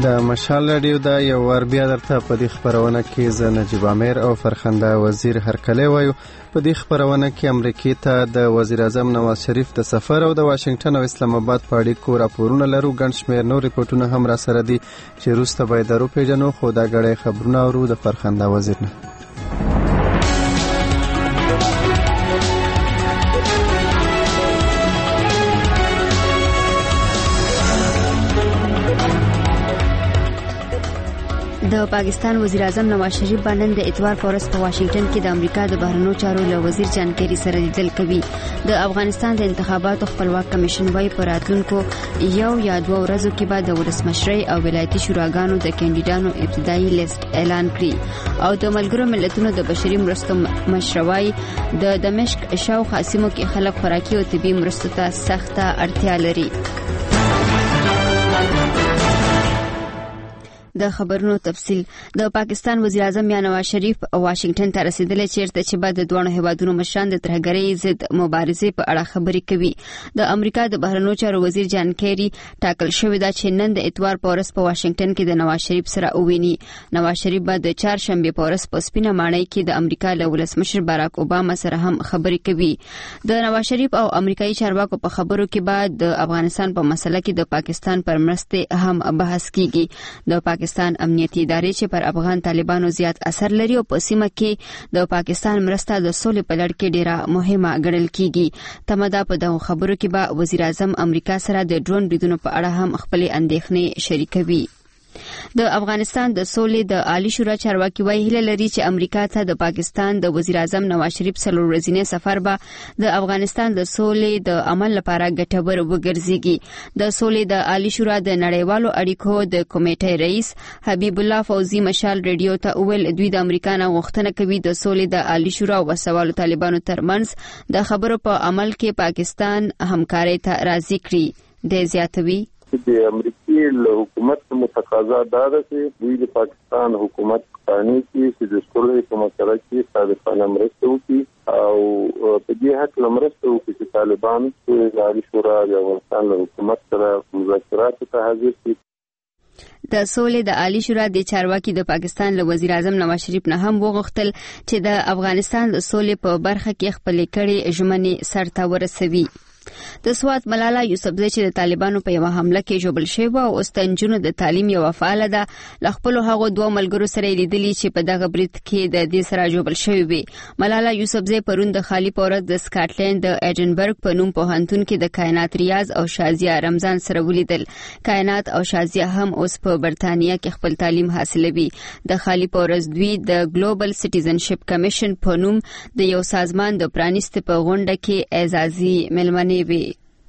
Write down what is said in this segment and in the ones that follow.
د مشال رادیو دا یو ور بیا درته په دې خبرونه کې زه نجیب امیر او فرخنده وزیر هرکلی وایو. په دې خبرونه کې امریکای ته د وزیر اعظم نواز شریف د سفر او د واشنگټن او اسلام آباد په اړیکو راپورونه لرو. ګڼ شمېر نور ریپورټونه هم را سره دي چې وروسته به یې درو پیژنو، خو دا ګړی خبرونه اورو د فرخنده وزیر نه. د پاکستان وزیر اعظم نواز شریف باندې د اتوار پورس په واشنگټن کې د امریکا د بهرنیو چارو له وزیر جان کیری سره لیدل کوي. د افغانستان د انتخاباتو خپلواک کمیشن وايي په راتلونکو یو یا دوه ورځو کې به د ولسمشرۍ او ولایتي شوراګانو د کاندیدانو ابتدایي لیست اعلان کړي. او د ملګرو ملتونو د بشري مرستو مشروعي د دمشق شاوخوا سیمو کې خلک خوراکي او طبي مرستو ته سخته اړتیا لري. د خبرونو تفصیل. د پاکستان وزیر اعظم نواز شریف واشنگټن ته رسیدلی چیرته چې بعد د دوه هیوادونو مشران د ترهګرۍ ضد مبارزې په اړه خبرې کوي. د امریکا د بهرنیو چارو وزیر جان کیری ټاکل شوی دا چې نن د اتوار پورس په واشنگټن کې د نواز شریف سره وویني. نواز شریف بعد د چهارشنبه پورس په سپینه ماڼۍ کې د امریکا له ولسمشر باراک اوباما سره هم خبرې کوي. د نواز شریف او امریکایي چارواکو په خبرو کې بعد د افغانستان په مسله کې د پاکستان پر مرستې هم بحث کیږي. د پاکستان امنیتي ادارې چې پر افغان طالبانو زیات اثر لري او په سیمه کې د پاکستان مرسته د سولې په لړ کې ډیره مهمه ګڼل کیږي. تمدا په دغه خبرو کې به وزیر اعظم امریکا سره د ډرون بریدونو په اړه هم خپل اندېښنې شریکوي. د افغانستان د سولې د عالی شورا چارواکي وايي هیله لري چې امریکا ته د پاکستان د وزیر اعظم نواز شریف څلور ورځنی سفر به د افغانستان د سولې د عمل لپاره ګټور وګرځيږي. د سولې د عالی شورا د نړیوالو اړیکو د کمیټې رئیس حبیب الله فوزي مشال رادیو ته ویل دوی د امریکا نه غوښتنه کوي د سولې د عالی شورا او وسوالو طالبانو ترمنځ د خبرو په عمل کې پاکستان همکاري ته راضي کړي. د زیاتوي د امریکای له حکومت متقاضا دا ده چې دوی د پاکستان حکومت قانوني چې د سولې په مسله کې صادقانه مرسته وکړي او په دې حق مرسته وکړي چې طالبان د عالی شورا د افغانستان له حکومت سره مذاکرات ته حاضر شي. د سولې د عالی شورا د چارواکي د پاکستان له وزیر اعظم نواز شریف نه هم وغوښتل چې د افغانستان د سولې په برخه کې خپل کړي ژمنې سرته ورسوي. د سوات ملاله یوسفزۍ چې د طالبانو په یو حمله کې ژوبل شوی او استنجنو د تعلیم یو فعال ده ل خپل هغه دوه ملګرو سره لیدلی چې په دغه برید کې د دې سره ژوبل شوی وي. ملاله یوسفزۍ پرون د خالی پورز د سکاټلند د ایډنبرګ په نوم پوهنتون کې د کائنات ریاض او شازیه رمضان سره ولیدل. کائنات او شازیه هم اوس په برتانیا کې خپل تعلیم حاصلوي. د خالی پورز دوی د ګلوبل سټیزنشپ کمیشن په نوم د یو سازمان د پرانیست په غونډه کې اعزازي ملمنې وي.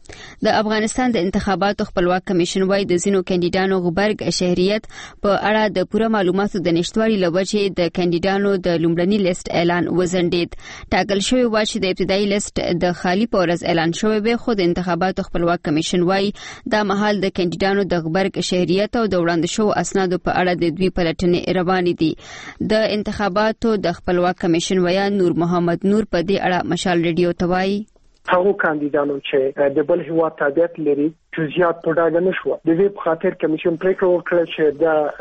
د افغانستان د انتخاباتو خپلواک کمیشن وايي د ځینو کاندیدانو غبرګ شهریت په اړه د پوره معلوماتو د نشټوالي لوجه د کاندیدانو د لومړني لیست اعلان وزندید. ټاکل شوی و چې د ابتدایي لیست د خالی پورز اعلان شوی به خو د انتخاباتو خپلواک کمیشن وايي دا مهال د کاندیدانو د غبرګ شهریت او د وړاندې شو اسنادو په اړه د دوی پلټنې روانې دي. د انتخاباتو د خپلواک کمیشن ویان نور محمد نور په دې اړه مشال رادیو ته وايي هغه کاندیدانو چې د بل هیواد تابعیت لري جزئیات په ډاګه نشو. د دې په خاطر کمیشن پریکړه وکړه چې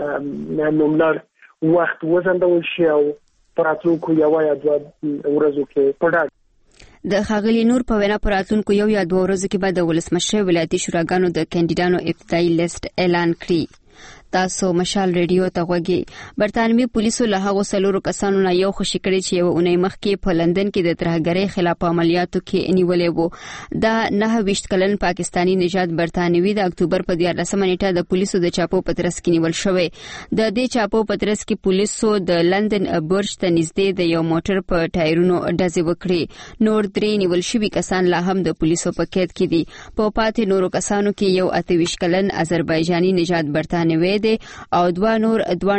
دا نوملړ وخت وزندول شي او پراتلونکو یو یا دوه ورځو کې په ډاګه د ښاغلي نور په وینا پراتلونکو یو یا دوه ورځو کې به د ولسمشر ولایتي شوراګانو د کاندیدانو ابتدایي لیست اعلان کړي. تاسو مشال رادیو ته غوږی. برتانوي پولیسو له هغو څلورو کسانو نه یو خوشي کړی چې یو اونۍ مخکې په لندن کې د ترهګرۍ خلاف عملیاتو کې نیولې وو. دا 29 کلن پاکستانی نژاد برتانوي د اکتوبر په 14 نیټه د پولیسو د چاپو پترس کې نیول شوی. د دې چاپو پترس کې پولیسو د لندن برج ته نږدې د یو موټر په ټایرونو ډزې وکړې. نور 3 نیول شوي کسان لا هم د پولیسو په قید کې دي. په پاتې نورو کسانو کې یو 28 کلن آذربایجاني نژاد برتانوي دی او دوه نور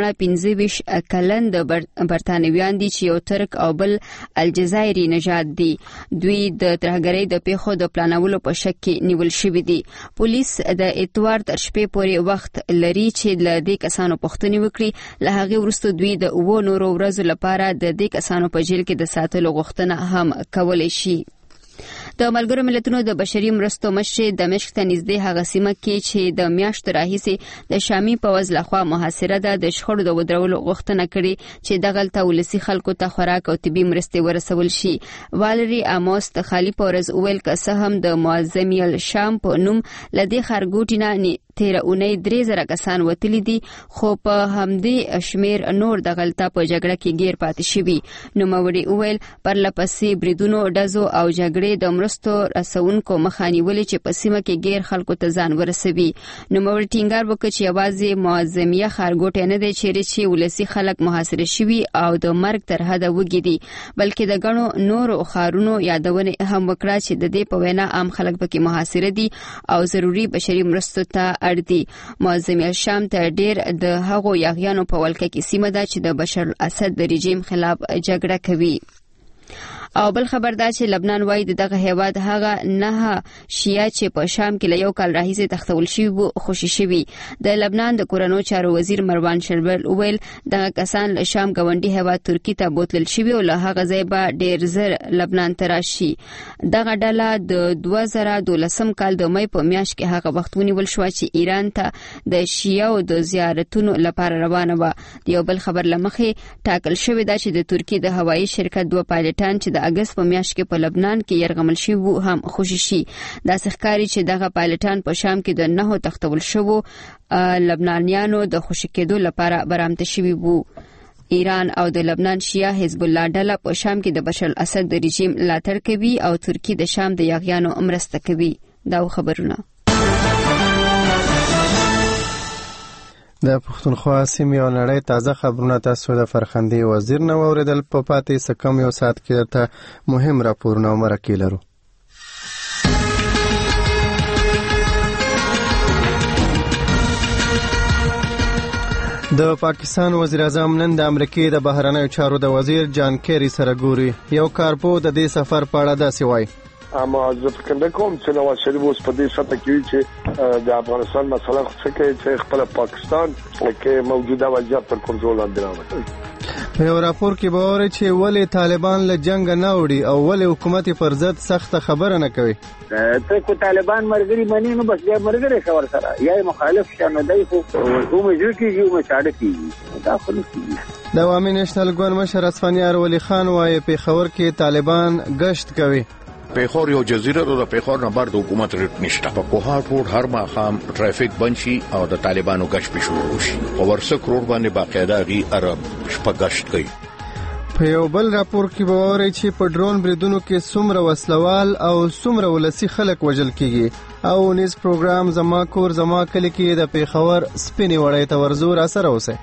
25 کلن د برتانویان دي چې یو ترک او بل الجزایري نژاد دي. دوی د ترهګرۍ د پیښو د پلانولو په شک کې نیول شوي دي. پولیس د اتوار تر شپې پورې وخت لري چې له دې کسانو پوښتنې وکړي. له هغې وروسته دوی د 9 نورو ورځو لپاره د دې کسانو په جیل کې د ساتلو غوښتنه هم کولی شي. د ملګرو ملتونو د بشري مرستو مشر دمشق ته نږدې هغه سیمه کې چې د میاشتو راهیسې د شامي پوځ لخوا محاصره ده د شخړو د ودرولو غوښتنه کړې چې دغلته ولسي خلکو ته خوراک او طبي مرستې ورسول شي. والری اموس د خالی پورز ویل که څه هم د معظم الشام په نوم لدې خرګوټی نه تیر اونۍ 3000 کسان وتلی دي خو په همدې شمیر نور د غلطه په جګړه کې گیر پاتې شوي. نو موري ویل پر لپسې بریدونو ډزو او جګړې د مرستو رسونکو مخانیولې چې په سیمه کې گیر خلکو ته ځان ورسوي. نو موري ټینګار وکړ چې یوازې معظمیه خرګوټی نه دی چې ولسي خلک محاصره شوي او د مرګ تر حده وږي دي بلکې د غنو نور خارونو یادونه هم وکړه چې د دې په وینا عام خلک پکې محاصره دي او ضروري بشري مرستو ته اړدي. معظم الشام ته ډیر د هغو یاغیانو په ولکه کې سیمه ده چې د بشر الاسد د رژیم خلاف جګړه کوي. او بل خبر دا چې لبنان وایي دغه هیواد هغه نه شیعه چې په شام کې له یو کال راهیسې تختول شوي وو خوشي شوي. د لبنان د کورونو چارو وزیر مروان شربل ویل دغه کسان له شام ګاونډي هیواد ترکی ته بوتلل شوي او له هغه ځای به ډیر زر لبنان ته راشي. دغه ډله د 2012 کال د مې په میاشت کې هغه وخت ونیول شو چې ایران ته د شیعو د زیارتونو لپاره روانه و. یو بل خبر لمخې ټاکل شوی دا چې د ترکی د هوایي شرکت 2 پایلټان چې د اگست په میاشت کې په لبنان کې يرغمل شي وو هم خوشي شي. دا ښکاري چې دغه پایلټان په شام کې د 9 تختول شوو لبنانیانو د خوشي کېدو لپاره برآمده شوي وو. ایران او د لبنان شیعه حزب الله ډله په شام کې د بشر الاسد د رژیم ملاتړ کوي او ترکی د شام د یاغیانو مرسته کوي. دا خبرونه د پښتونخوا سیمې او نړۍ تازه خبرونه تاسو د فرخندې وزیر نه واوریدل. په پاتې سکم یو ساعت کې ته مهم راپورونه او مرکې لرو. د پاکستان وزیر اعظم نن د امریکای د بهرنیو چارو د وزیر جان کیری سره ګوري. یو کارپو د دې سفر په اړه داسې وایي: اما زه فکر کوم چې نواز شریف اوس په دې سطح کې چې د افغانستان مسله څه کوي چې خپل پاکستان کې موجوده وضعیت تر کنټرول لاندې راوړي. په یو راپور کې به وایي چې ولې طالبان له جنگ نه وړي او ولې حکومت پر ضد سخت خبره نه کوي. ته کو طالبان مرګري مني نو بس بیا مرګري خبر سره یا مخالف شنه دی خو موږ کیږي او مشاهده کیږي دا خلک. د عوامي نېشنل ګوند مشر اسفندیار ولی خان وايي پېښور کې طالبان گشت کوي. پیښور یو جزیره ده، د پیښور نه بار د حکومت ریټ نشته. په کوهاټ روډ هر ماښام ټرافیک بند شي او د طالبانو گشت به شروع شي. په ورسک روډ باندې باقاعده غي عرب شپه گشت کوي. په یو بل راپور کې به وایي چې په ډرون بریدونو کې څومره وسلوال او څومره ولسی خلک وژل کیږي. او نیز پروګرام زما کور زما کلی کې د پیښور سپینې وړۍ ته ورزو را سره اوسه.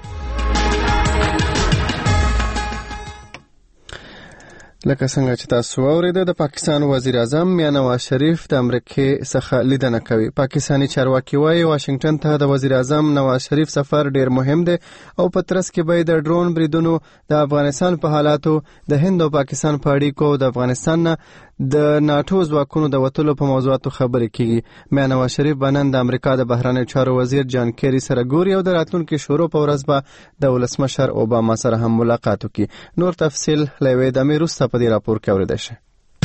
لکه څنګه چې تاسو واورېده د پاکستان وزیر اعظم میاں نواز شریف د امریکای څخه لیدنه کوي. پاکستانی چارواکي وايي واشنگټن ته د وزیر اعظم نواز شریف سفر ډیر مهم دی او په ترڅ کې به د ډرون بریدونو د افغانستان په حالاتو د هند او پاکستان په اړیکو د افغانستان نه د ناتو ځواکونو د وټلو په موضوعاتو خبرې کیږي. میاں نواز شریف بنن د امریکا د بهرنیو چارو وزیر جان کیری سره ګوري او د راتلونکو شورو په ورځ به د ولسمشر اوباما سره هم ملاقات وکړي. نور تفصیل لوي د میروس په دې راپور کې اوریدل شي.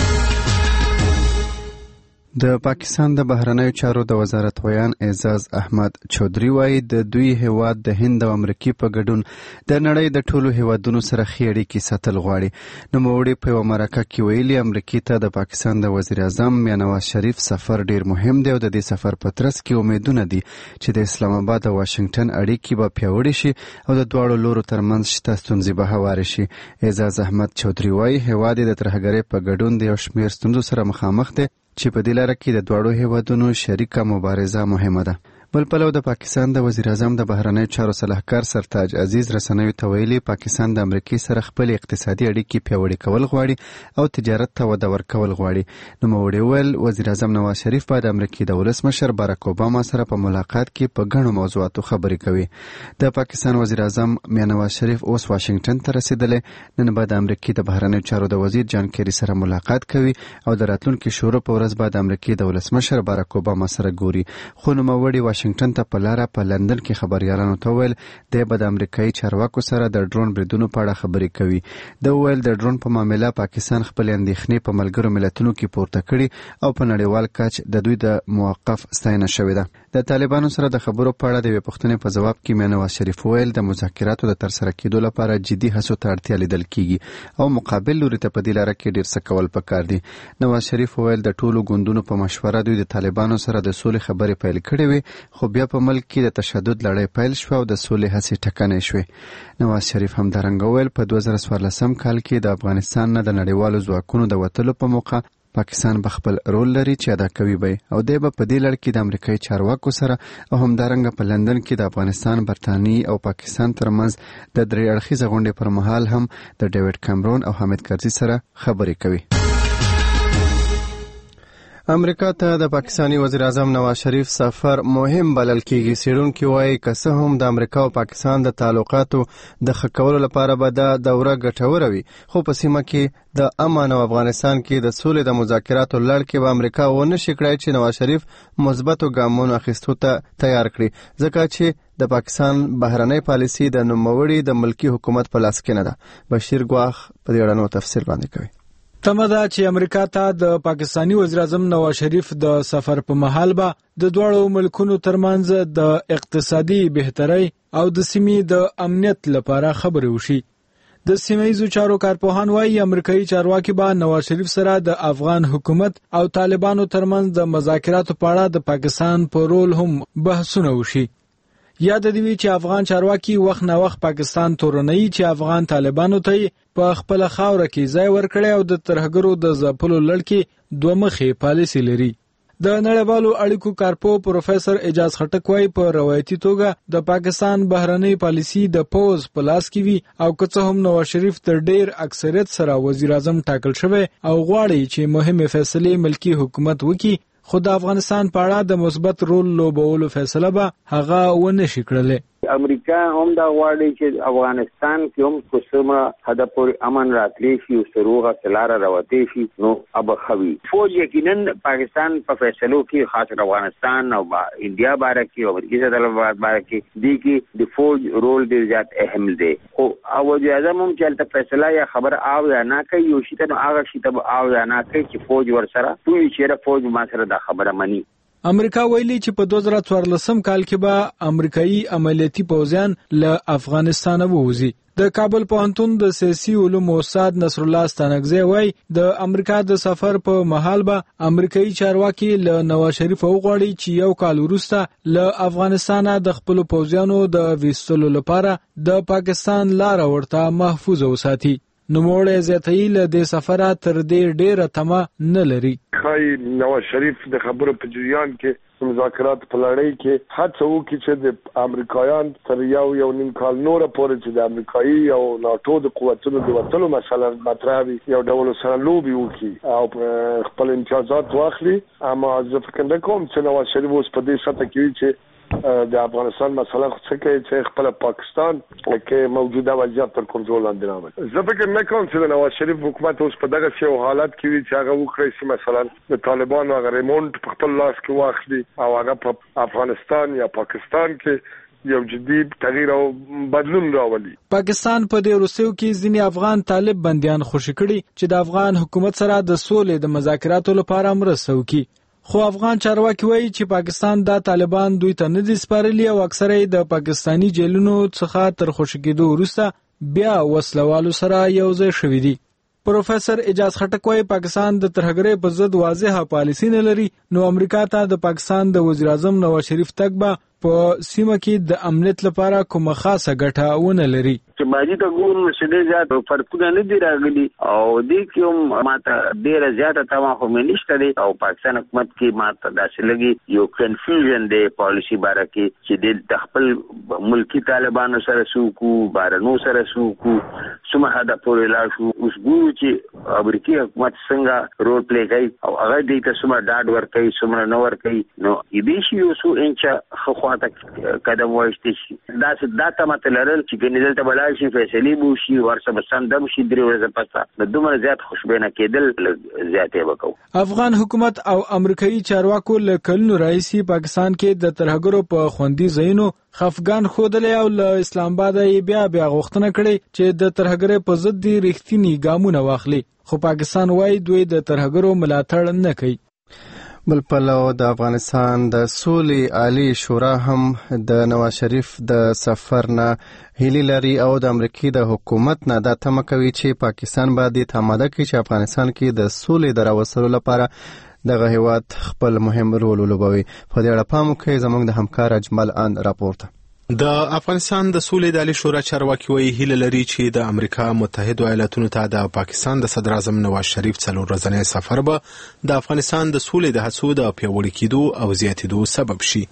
د پاکستان د بهرنیو چارو د وزارت ویان اعزاز احمد چودري وايي د دوی هیواد د هند او امریکای په ګډون د نړۍ د ټولو هیوادونو سره خېړې کې ساتل غواړي. نو موړي په مرکه کې ویلي امریکای ته د پاکستان د وزیر اعظم میاں نواز شریف سفر ډیر مهم دی او د دې سفر په ترڅ کې امیدونه دي چې د اسلام آباد او واشنگټن اړیکې به پیاوړې شي او د دواړو لورو ترمنځ شته ستونزې به هوارې شي. اعزاز احمد چودري وايي هیواد د ترهګرۍ په ګډون د یو شمېر ستونزو سره مخامخ دی چې په دې لاره کې د دواړو هیوادونو شریکه مبارزه مهمه ده. بل پلو د پاکستان د وزیر اعظم د بهرنیو چارو صلاحکار سرتاج عزیز رسنیو ته ویلي پاکستان د امریکای سره خپل اقتصادي اړیکې پیاوړې کول غواړي او تجارت ته وده ورکول غواړي. نو موړي ول وزیر اعظم نواز شریف په د امریکای د ولسمشر باراک اوباما سره په ملاقات کې په غنو موضوعاتو خبرې کوي. د پاکستان وزیر اعظم میاں نواز شریف اوس واشنگټن ته رسیدلی. نن بعد امریکای د بهرنیو چارو د وزیر جان کیری سره ملاقات کوي او د راتلونکو شورو په ورځ بعد امریکای د ولسمشر باراک اوباما سره ګوري. خو نو موړي واشنگټن ته په لاره په لندن کې خبريالانو ته ویل د امریکایي چارواکو سره د ډرون بریدونو په اړه خبرې کوي. د ویل د ډرون په معاملې پاکستان خپل اندېښنې په ملګرو ملتونو کې پورته کړي او په نړیوال کچ د دوی د موقف ستاینه شوې ده. د طالبانو سره د خبرو په اړه د پوښتنې په جواب کې میاں نواز شریف ویل د مذاکراتو د ترسره کېدو لپاره جدي هڅو ته اړتیا لیدل کیږي او مقابل لوري ته په دې لاره کې ډیر څه کول پکار دي. نواز شریف ویل د ټولو ګوندونو په مشوره دوی د طالبانو سره د سولې خبرې پیل کړې وي، خو بیا په ملک کې د تشدد لړۍ پیل شو او د سولې هڅې ټکنۍ شوې. نواز شریف هم همدارنګه ویل په 2014 کال کې د افغانستان نه د نړیوالو ځواکونو د وتلو په موقع پاکستان به خپل رول لري چې ادا کوي به او دی به په دې لړ کې د امریکایي چارواکو سره او همدارنګه په لندن کې د افغانستان، برتانیې او پاکستان ترمنځ د درې اړخیزه غونډې پر مهال هم د ډیوډ کامرون او حامد کرزي سره خبرې کوي. امریکا ته د پاکستانی وزیر اعظم نواز شریف سفر مهم بلل کیږي. څېړونکي وایي که څه هم د امریکا او پاکستان د تعلقاتو د ښه کولو لپاره به دا دوره ګټوره وي، خو په سیمه کې د امن او افغانستان کې د سولې د مذاکراتو لړ کې به امریکا ونه شي کړای چې نواز شریف مثبتو ګامونو اخیستو ته تیار کړي، ځکه چې د پاکستان بهرنۍ پالیسي د نوموړي د ملکی حکومت په لاس کې نه ده. بشیر ګواخ په دې اړه نو تفصیل باندې کوي. تمه ده چې امریکا ته د پاکستانی وزیر اعظم نواز شریف د سفر په مهال به د دواړو ملکونو ترمنځ د اقتصادي بهترۍ او د سیمې د امنیت لپاره خبرې وشي. د سیمه‌ییزو چارو کارپوهان وایي امریکایي چارواکي به نواز شریف سره د افغان حکومت او طالبانو ترمنځ د مذاکراتو په اړه د پاکستان په رول هم بحثونه وشي. یاد دی چې افغان چارواکي وخت نه وخت پاکستان تورنوي چې افغان طالبانو ته په خپل خاوره کې ځای ورکړي او د ترهګرو د ځپلو لړ کې دوه مخې پالیسي لري. د نړیوالو اړیکو کارپو پروفیسور اعجاز خټک وايي په روایتي توګه د پاکستان بهرنۍ پالیسي د پوز په لاس کې وي او که څه هم نواز شریف تر ډیر اکثریت سره وزیر اعظم ټاکل شوی او غواړي چې مهمه فیصله ملکی حکومت وکړي، خو د افغانستان په اړه د مثبت رول لوبولو فیصله به هغه ونه شي کړلی. امریکا هم دا غواړي چې افغانستان کې هم کومه حد پورې امن راتلی شي او سروغه سلاره راوتی شي نو ابخوي. فوج یقینا پاکستان په فیصلو کې خاص افغانستان او انډیا باره کې او امریکا سره باره کې دی کې د فوج رول ډیر زیات اهم دی. خو وزیر اعظم هم چې تل فیصله یا خبر او یا نه کوي یو شي ته هغه شي ته او یا نه کوي چې فوج ورسره دوی چې فوج ما سره دا خبره مني. امریکا ویلي چې په 2014 کال کې به امریکایي عملیاتي پوځیان له افغانستان ووځي. د کابل پوهنتون د سیاسي علومو استاد نصر الله ستانکزی وایي د امریکا د سفر په مهال به امریکایي چارواکي له نواز شریف وغواړي چې یو کال وروسته له افغانستان د خپل پوځیانو د ویستلو لپاره د پاکستان لار ورته محفوظ وساتي. نوموړی زیاتوي له دې سفره تر دې ډیره تمه نه لري. خای نواز شریف د خبرو په جریان کې مذاکرات په لړۍ کې هڅه وکړي چې د امریکایان تر یو نیم کال نور پورې چې د امریکایي او ناتو د قوتونو د وټلو مسله مطرح وي یو ډول سره لوبي وکړي او خپل امتیازات واخلي. اما زه فکر نه کوم چې نواز شریف اوس په دې سطح کې چې د افغانستان مسله څه کوي چې خپل پاکستان کې موجوده وضعیت تر کنټرول لاندې راوړي. زه فکر نه کوم چې د نواز شریف حکومت اوس په دغه شی حالت کې وي چې هغه وکړي چې مثلا د طالبانو هغه ریمونټ په خپل لاس کې واخلي او هغه په افغانستان یا پاکستان کې یو جدي تغییر او بدلون راولي. پاکستان په دې روسیو کې ځینې افغان طالب بنديان خوشی کړي چې د افغان حکومت سره د سولې د مذاکراتو لپاره مرسته وکړي. خو افغان چارواکي وایي چې پاکستان دا طالبان دوی ته نه دي سپارلي او اکثره د پاکستانی جیلونو څخه تر خوشی کېدو وروسته بیا وسلوالو سره یو ځای شوي دي. پروفیسور اعجاز خټک وایي پاکستان د ترهګرۍ په ضد واضحه پالیسي نه لري، نو امریکا ته د پاکستان د وزیر اعظم نواز شریف تګ به په سیمه کې د امنیت لپاره کومه خاصه ګټه ونه لري. چې باجی ته ګورم چې ډېر زیات فرقونه نه دي راغلي او دې کې هم ماته ډېر زیاته تمه هم نشته دی او پاکستان حکومت کې ماته داسې لګي یو کنفیوژن دی پالیسی باره کې چې د خپل ملکی طالبانو سره سوکو بارنو سره سوکو سمه هدا پورې لا شو اوس ګورو چې امریکایي حکومت څنګه رول پلی کوي او هغه دې ته څومره ډاډ ورکوي څومره نه ورکوي نو دې شي یو څو انچه خواته قدم واخیستل شي دا تمه لرل چې ګنې دلته بلای شي فیصلې به وشي ورسره سندم شي درې ورځې پسته د دومره زیات خوشبینه کېدل زیاتې وکړو. افغان حکومت او امریکایي چارواکو له کلونو راهیسې پاکستان کې د ترهګرو په خوندي ځایونو خفګان ښودلی او له اسلام آباد بیا غوښتنه کړې چې د ترهګرۍ په ضد دې رښتیني ګامونه واخلي خو پاکستان وایي دوی د ترهګرو ملاتړ نه کوي. بل پلو د افغانستان د سولې عالی شورا هم د نواز شریف د سفر نه هیلې لري او د امریکای د حکومت نه دا تمه کوي چې پاکستان باندې تماده کوي چې افغانستان کې د سولې د راوستلو لپاره دغه هیواد خپل مهم رول ولوبوي. په دې اړه پام وکړئ زموږ د همکار اجمل ان راپورته. د افغانستان د سولې د عالی شورا چارواکي وایي هیله لري چې د امریکا متحده ایالاتونو ته د پاکستان د صدر اعظم نواز شریف 4 ورځنی سفر به د افغانستان د سولې د هڅو د پیاوړي کېدو او زیاتېدو سبب شي.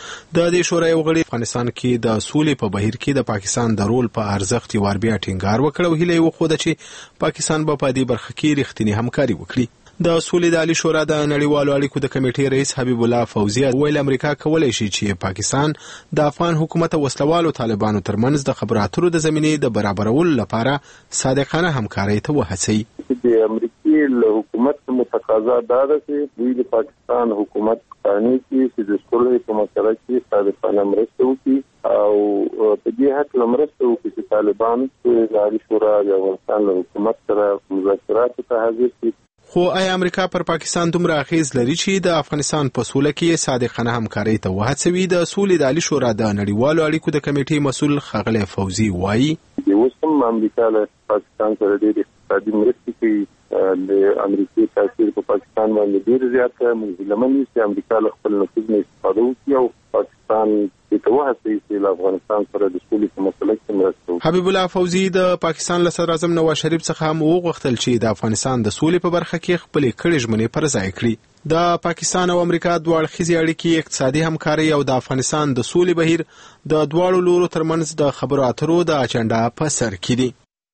د دې شورا یو غړي افغانستان کې د سولې په بهیر کې د پاکستان د رول په ارزښت یو بیا ټینګار وکړ او هیله وکړه چې پاکستان به په دې برخه کې رښتینی همکاري وکړي. د سولې د عالی شورا د نړیوالو اړیکو د کمیټې رئیس حبیب الله فوزي ویل امریکا کولای شي چې پاکستان د افغان حکومت او وسلوالو طالبانو ترمنځ د خبرو اترو د زمینې د برابرولو لپاره صادقانه همکاري ته وهڅوي. د امریکای له حکومت متقاضا ده چې دوی د پاکستان حکومت قانوني چې د سولې په مسله کې صادقانه مرسته وکړي او په دې حق مرسته وکړي چې طالبان د عالی شورا د افغانستان له حکومت سره مذاکرات ته حاضر شي. خو آیا امریکا پر پاکستان دومره اغیز لري چې د افغانستان په سوله کې صادقانه همکاري ته وهڅوي؟ د سولې د عالی شورا د نړیوالو اړیکو د کمیټې مسؤل ښاغلی فوزي وایي اوس هم امریکا له پاکستان سره ډېرې اقتصادي مرستې کوي. د امریکای تاثیر په پاکستان باندې ډېر زیات دی. موږ لمن یو چې امریکا له خپل نفوذ نه استفاده وکړي او پاکستان ته وهڅوي چې افغانستان سره د سولې په مسله کې مرسته وکړي. حبیب الله فوزي د پاکستان له صدر اعظم نواز شریف څخه هم وغوښتل چې د افغانستان د سولې په برخه کې خپل کړي ژمنې پر ځای کړي. د پاکستان او امریکا دواړخیزې اړیکې اقتصادي همکاري او د افغانستان د سولې بهیر د دواړو لورو ترمنځ د خبرو اترو د اجنډا په سر کې دي.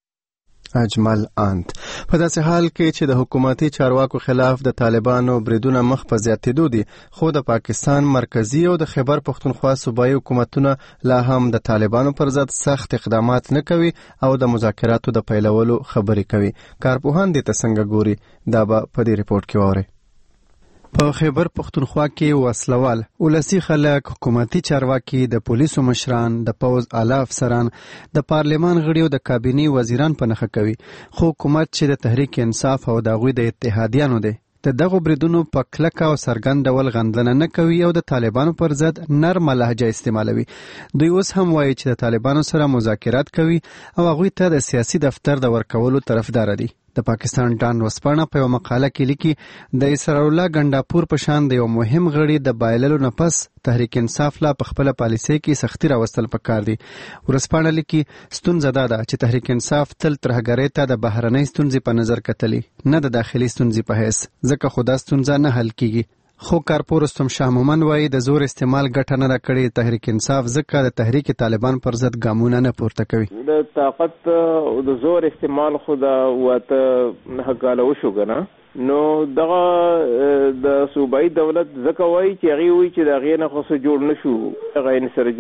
اجمل انت په داسې حال کې چې د حکومتي چارواکو خلاف د طالبانو بریدونه مخ په زیاتېدو دي خو د پاکستان مرکزی او د خیبر پختونخوا صوبایي حکومتونه لا هم د طالبانو پر ضد سخت اقدامات نه کوي او د مذاکراتو د پیلولو خبرې کوي. کارپوهان دې ته څنګه ګوري دا به په دې ریپورت کې واورئ. په خیبر پختونخوا کې وسلوال ولسی خلک حکومتي چارواکي د پولیسو مشران د پوز اعلی افسران د پارلمان غړي او د کابینی وزیران په نخښه کوي خو حکومت چې د تحریک انصاف او دغوی د اتحادیانو دی د دغه بریدونو په کلکه او سرګند ډول غندنه نه کوي او د طالبانو پر ضد نرمه لهجه استعمالوي. دوی اوس هم وایي چې د طالبانو سره مذاکرات کوي او هغوی ته د سیاسي دفتر د ورکولو طرفدار دي. د پاکستان ډان وسپانه په یو مقاله کې لیکي د اسرار الله ګنداپور په شان د یو مهم غړي د بایللو نه پس تحریک انصاف لا په خپل پالیسۍ کې سختي راوستل پکار دي. ورسپانه لیکي ستونزه دا ده چې تحریک انصاف تل ترهګرۍ ته د بهرنۍ ستونزې په نظر کتلي نه د داخلي ستونزې په حیث ځکه خو دا ستونزه نه حل کیږي. خو کارپور رستم شاه مومن وایي د زور استعمال ګټه نه راکړي تحریک انصاف ځکه د تحریک طالبان پر ضد ګامونه نه پورته کوي. د طاقت او د زور استعمال خو دا وته حقاله وشو کنه نو دغه د صوبایي دولت ځکه وایي چې هغه وایي چې دا غینه خو څه جوړ نشو هغه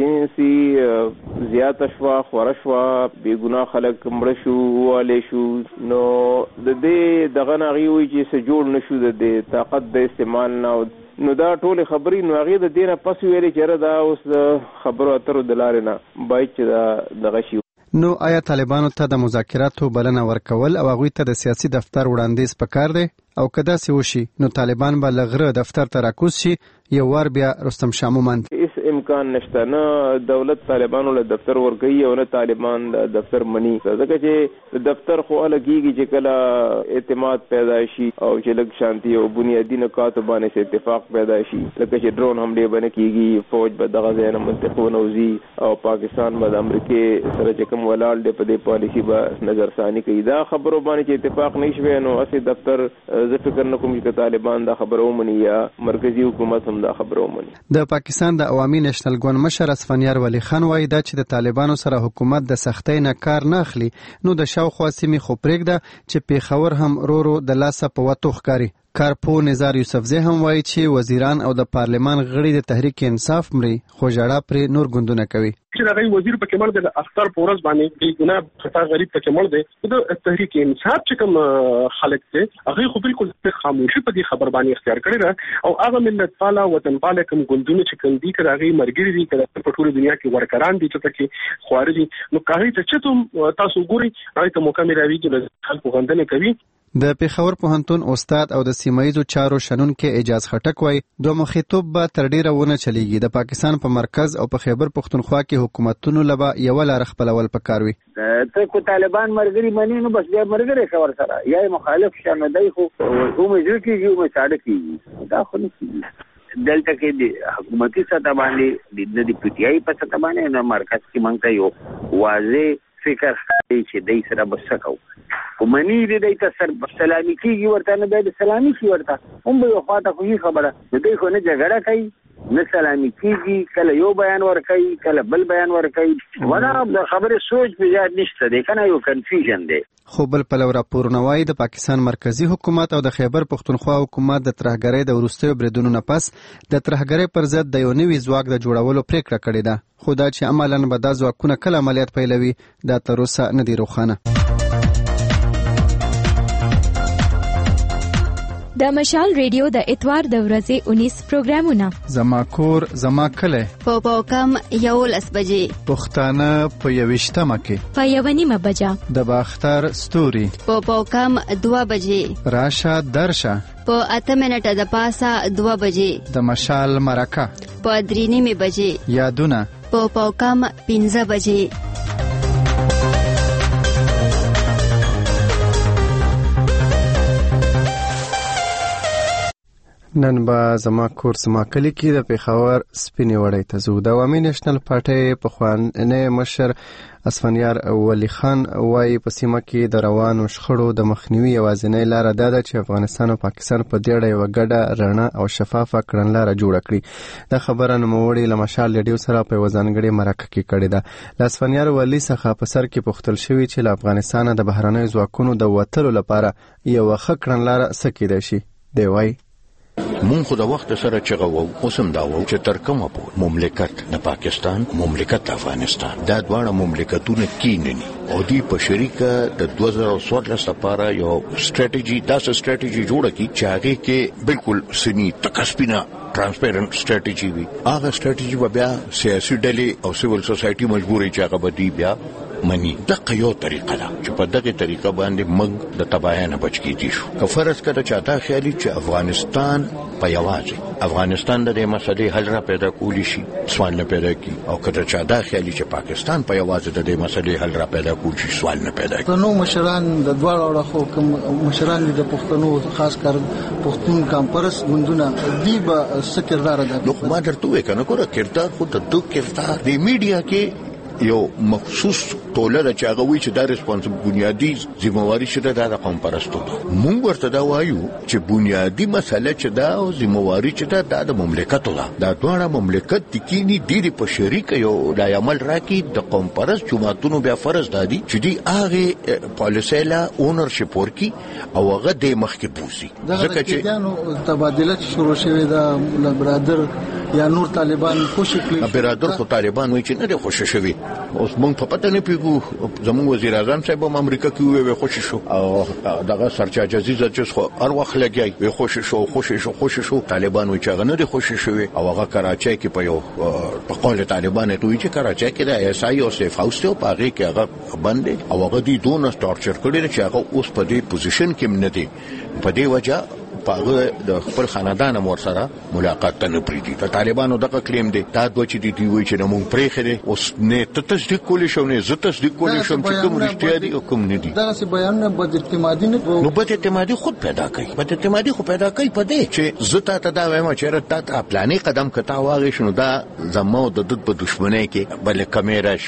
انسرجنسي زیاته شوه خوره شوه بېګناه خلک مړه شو والی شو نو د دې دغه نه هغې وایي چې څه جوړ نشو د دې طاقت د استعمال نه نو دا ټولې خبرې نو هغې د دې نه پس ویلې چې یاره دا اوس د خبرو اترو د لارې نه باید چې دا دغه شي. نو آیا طالبانو ته د مذاکراتو بلنه ورکول او هغوی ته د سیاسي دفتر وړاندیز پکار دی او که داسې وشي نو طالبان به له غره دفتر ته راکوز شي؟ یو وار بیا رستم شاه مومند هیڅ امکان نشته نه دولت طالبانو له دفتر ورکوي او نه طالبان د دفتر مني ځکه چې دفتر خو لګیږي چې کله اعتماد پیدا شي او چې لږ شانتي او بنیادی نکاتو باندې اتفاق پیدا شي لکه چې ډرون حمله باندې کیږي فوج به دغه ځای نه منتقونه وزي او پاکستان به د امریکای سره چې کوم ولاړ دی په دې پالیسي به نظر ثاني کوي دا خبرو باندې چې اتفاق نشوي نو اصلي دفتر زه فکر نه کوم چې طالبان دا خبره ومني یا مرکزی حکومت هم دا خبره ومني. د پاکستان د عوامي نېشنل ګوند مشر اسفندیار ولی خان وایي دا چې د طالبانو سره حکومت د سختۍ نه کار نه اخلي نو د شاوخوا سیمې خو پرېږده چې پیښور هم ورو د لاسه په وتو ښکاري. کارپو نزار یوسفزی هم وایي چې وزیران او د پارلمان غړي د تحریک انصاف مري خو ژړا پرې نور ګوندونه کوي. چې هغه وزیر پکې مړ دی د اختر پورز باندې د ګناه خطا غریب پکې مړ دی د تحریک انصاف چې کوم خلک دي هغه خو بالکل خاموشي په دې خبر باندې اختیار کړی را او هغه ملت پاله وطن پاله کوم ګوندونه چې کوم دي کراغي مرګري دي کله په ټول دنیا کې ورکران دي چې پکې خواري دي نو کاغی ته چې تاسو ګوري هغه ته موقع ملوي چې خلکو غندنه کوي. د پیښور پوهنتون استاد او د سیمایي چارو شنونکو اجاز خټک وایي دوه مخیتوب به تر ډیره ونه چلیږي. د پاکستان په مرکز او په خیبر پختونخوا کې حکومتونو لبا یو لار خپلول پکاروي. ته کو طالبان مرګري مني نو بس بیا مرګري خبر سره یا مخالف شنه دی خو مې ځکه یو مې ساده کیږي دا خو نه دلته کې د حکومتي سطح باندې د پټیای په سطح باندې نه مرکز کې مونږ ته یو واضح فکر چې دای سره بسکو کومنی دې ته سر سلامي کیږي ورته نه د سلامي شي ورته هم به خواته خو خبره دې خو نه جګړه کوي نه سلامي کیږي کله یو بیان ور کوي کله بل بیان ور کوي ولا د خبره سوچ په یاد نشته دی کنه یو کنفیوژن دی. خو بل په لور راپورونه وایي د پاکستان مرکزی حکومت او د خیبر پختونخوا حکومت د ترهګرۍ د وروستیو بریدونو نه پس د ترهګرۍ پر ضد د یو نوي ځواک د جوړولو پریکړه کړې ده خو دا چې عملاً به دا ځواکونه کله عملیات پیلوي دا تر اوسه نه دی روښانه. د مشال ریډیو د اتوار د ورځې 19 پروګرامونه زما کور زما کله په کم 11 بجې پښتانه په 21مه کې په 1:30 بجه د باختر ستوري په کم 2 بجې راشه درشه په 8 منټه د پاسه 2 بجې د مشال مرکه په 3:30 بجې یادونه په کم 15 بجې. نن به زما کور زما کلی کې د پیښور سپینې وړۍ ته ځو. د عوامي نېشنل پارټۍ پخوانی مشر اسفندیار ولی خان وایي په سیمه کې د روانو شخړو د مخنیوي یوازینۍ لاره دا ده چې افغانستان او پاکستان په دې یوه ګډه رڼه او شفافه کړنلاره جوړه کړي. دا خبره نوموړي له مشال ریډیو سره په یوه ځانګړې مرکه کې کړې ده. له اسفندیار ولی څخه په سر کې پوښتل شوي چې له افغانستانه د بهرنیو ځواکونو د وتلو لپاره یوه ښه کړنلاره څه کیدای شي. دی وایي مون خو د وخت سره چغو اوسم دا و چې تر کومه په مملکت د پاکستان مملکت افغانستان دا دواړه مملکتونه کینني او دی په شریکه د 2014 لپاره یو ستراتیژي جوړه کی چې هغه کې بالکل سنی تکسپینا ترانسپیرنٹ ستراتیژي وي. هغه ستراتیژي بیا سیاسي ډلې او سیول سوسایټي مجبورې چې هغه بدی بیا منی دغه یو طریقه ده چې په دغه طریقه باندې موږ د تباہی نه بچ کیږو. که فرض کړه چې دا خیالي چې افغانستان په یوازې افغانستان د دې مسلې حل را پیدا کولی شي سوال نه پیدا کی او کله چې دا خیالي چې پاکستان په یوازې د دې مسلې حل را پیدا کولی شي سوال نه پیدا کی. نو مشران د دواړو حکومت مشران د پښتنو خاص کر پښتون کانفرنس غوندونه دی به سکردار ده. نو ما درته وې کنه ګوره کردار خو د دوه کردار د میډیا کې یو مخصوص ټولنه چې هغه وی چې دا ریسپانسیبل بنیادی ذمہواری شته د قوم پرستو ده. مونږ ورته دا وایو چې بنیادی مسله چې دا او ذمہواری چې دا د مملکت ده. دا ټول مملکت د کینی ډیری په شریک یو د عمل راکې د قوم پرست جماعتونو بیا فرض دادي چې دی هغه پالیسي لا اونرشپ ورکی او هغه د مخ کې بوزي. ځکه چې تبادله شروع شوه د برادر یا نور طالبان خوشی کړی برادر خو طالبان وایي چې نه خوشی شوی. اوس مونږ په پته نه پیګو زموږ وزیر اعظم صاحب هم امریکا کې وی خوشی شو او دغه سرچاج عزیز چې خو هر وخت لګي وی خوشی شو طالبان وایي چې هغه نه خوشی شوی او هغه کراچۍ کې په یو په قول طالبان ته وایي چې کراچۍ کې د اس آی او سیف هاوس ته په هغه کې هغه باندې او هغه دی دونه ټارچر کړی چې هغه اوس په دې پوزیشن کې نه دی. په دې وجه پاغه د خپل خاندان مور سره ملاقات نه پریدي. طالبانو دغه کلیم دی دا دوی چې دی وی چې موږ پرې خره اوس نه تصدیق کولی شو نه زه تصدیق کولی شم چې کوم رښتیا دي او کوم نه دي. دا څه بیان نه بد اعتمادي نه نو بد اعتمادي خود پیدا کوي. بد اعتمادي خو پیدا کوي په دې چې زه ته دا وایم چې راته پلانې قدم کتا واغې شنو دا زمو د په دښمنۍ کې بل کیمرا شو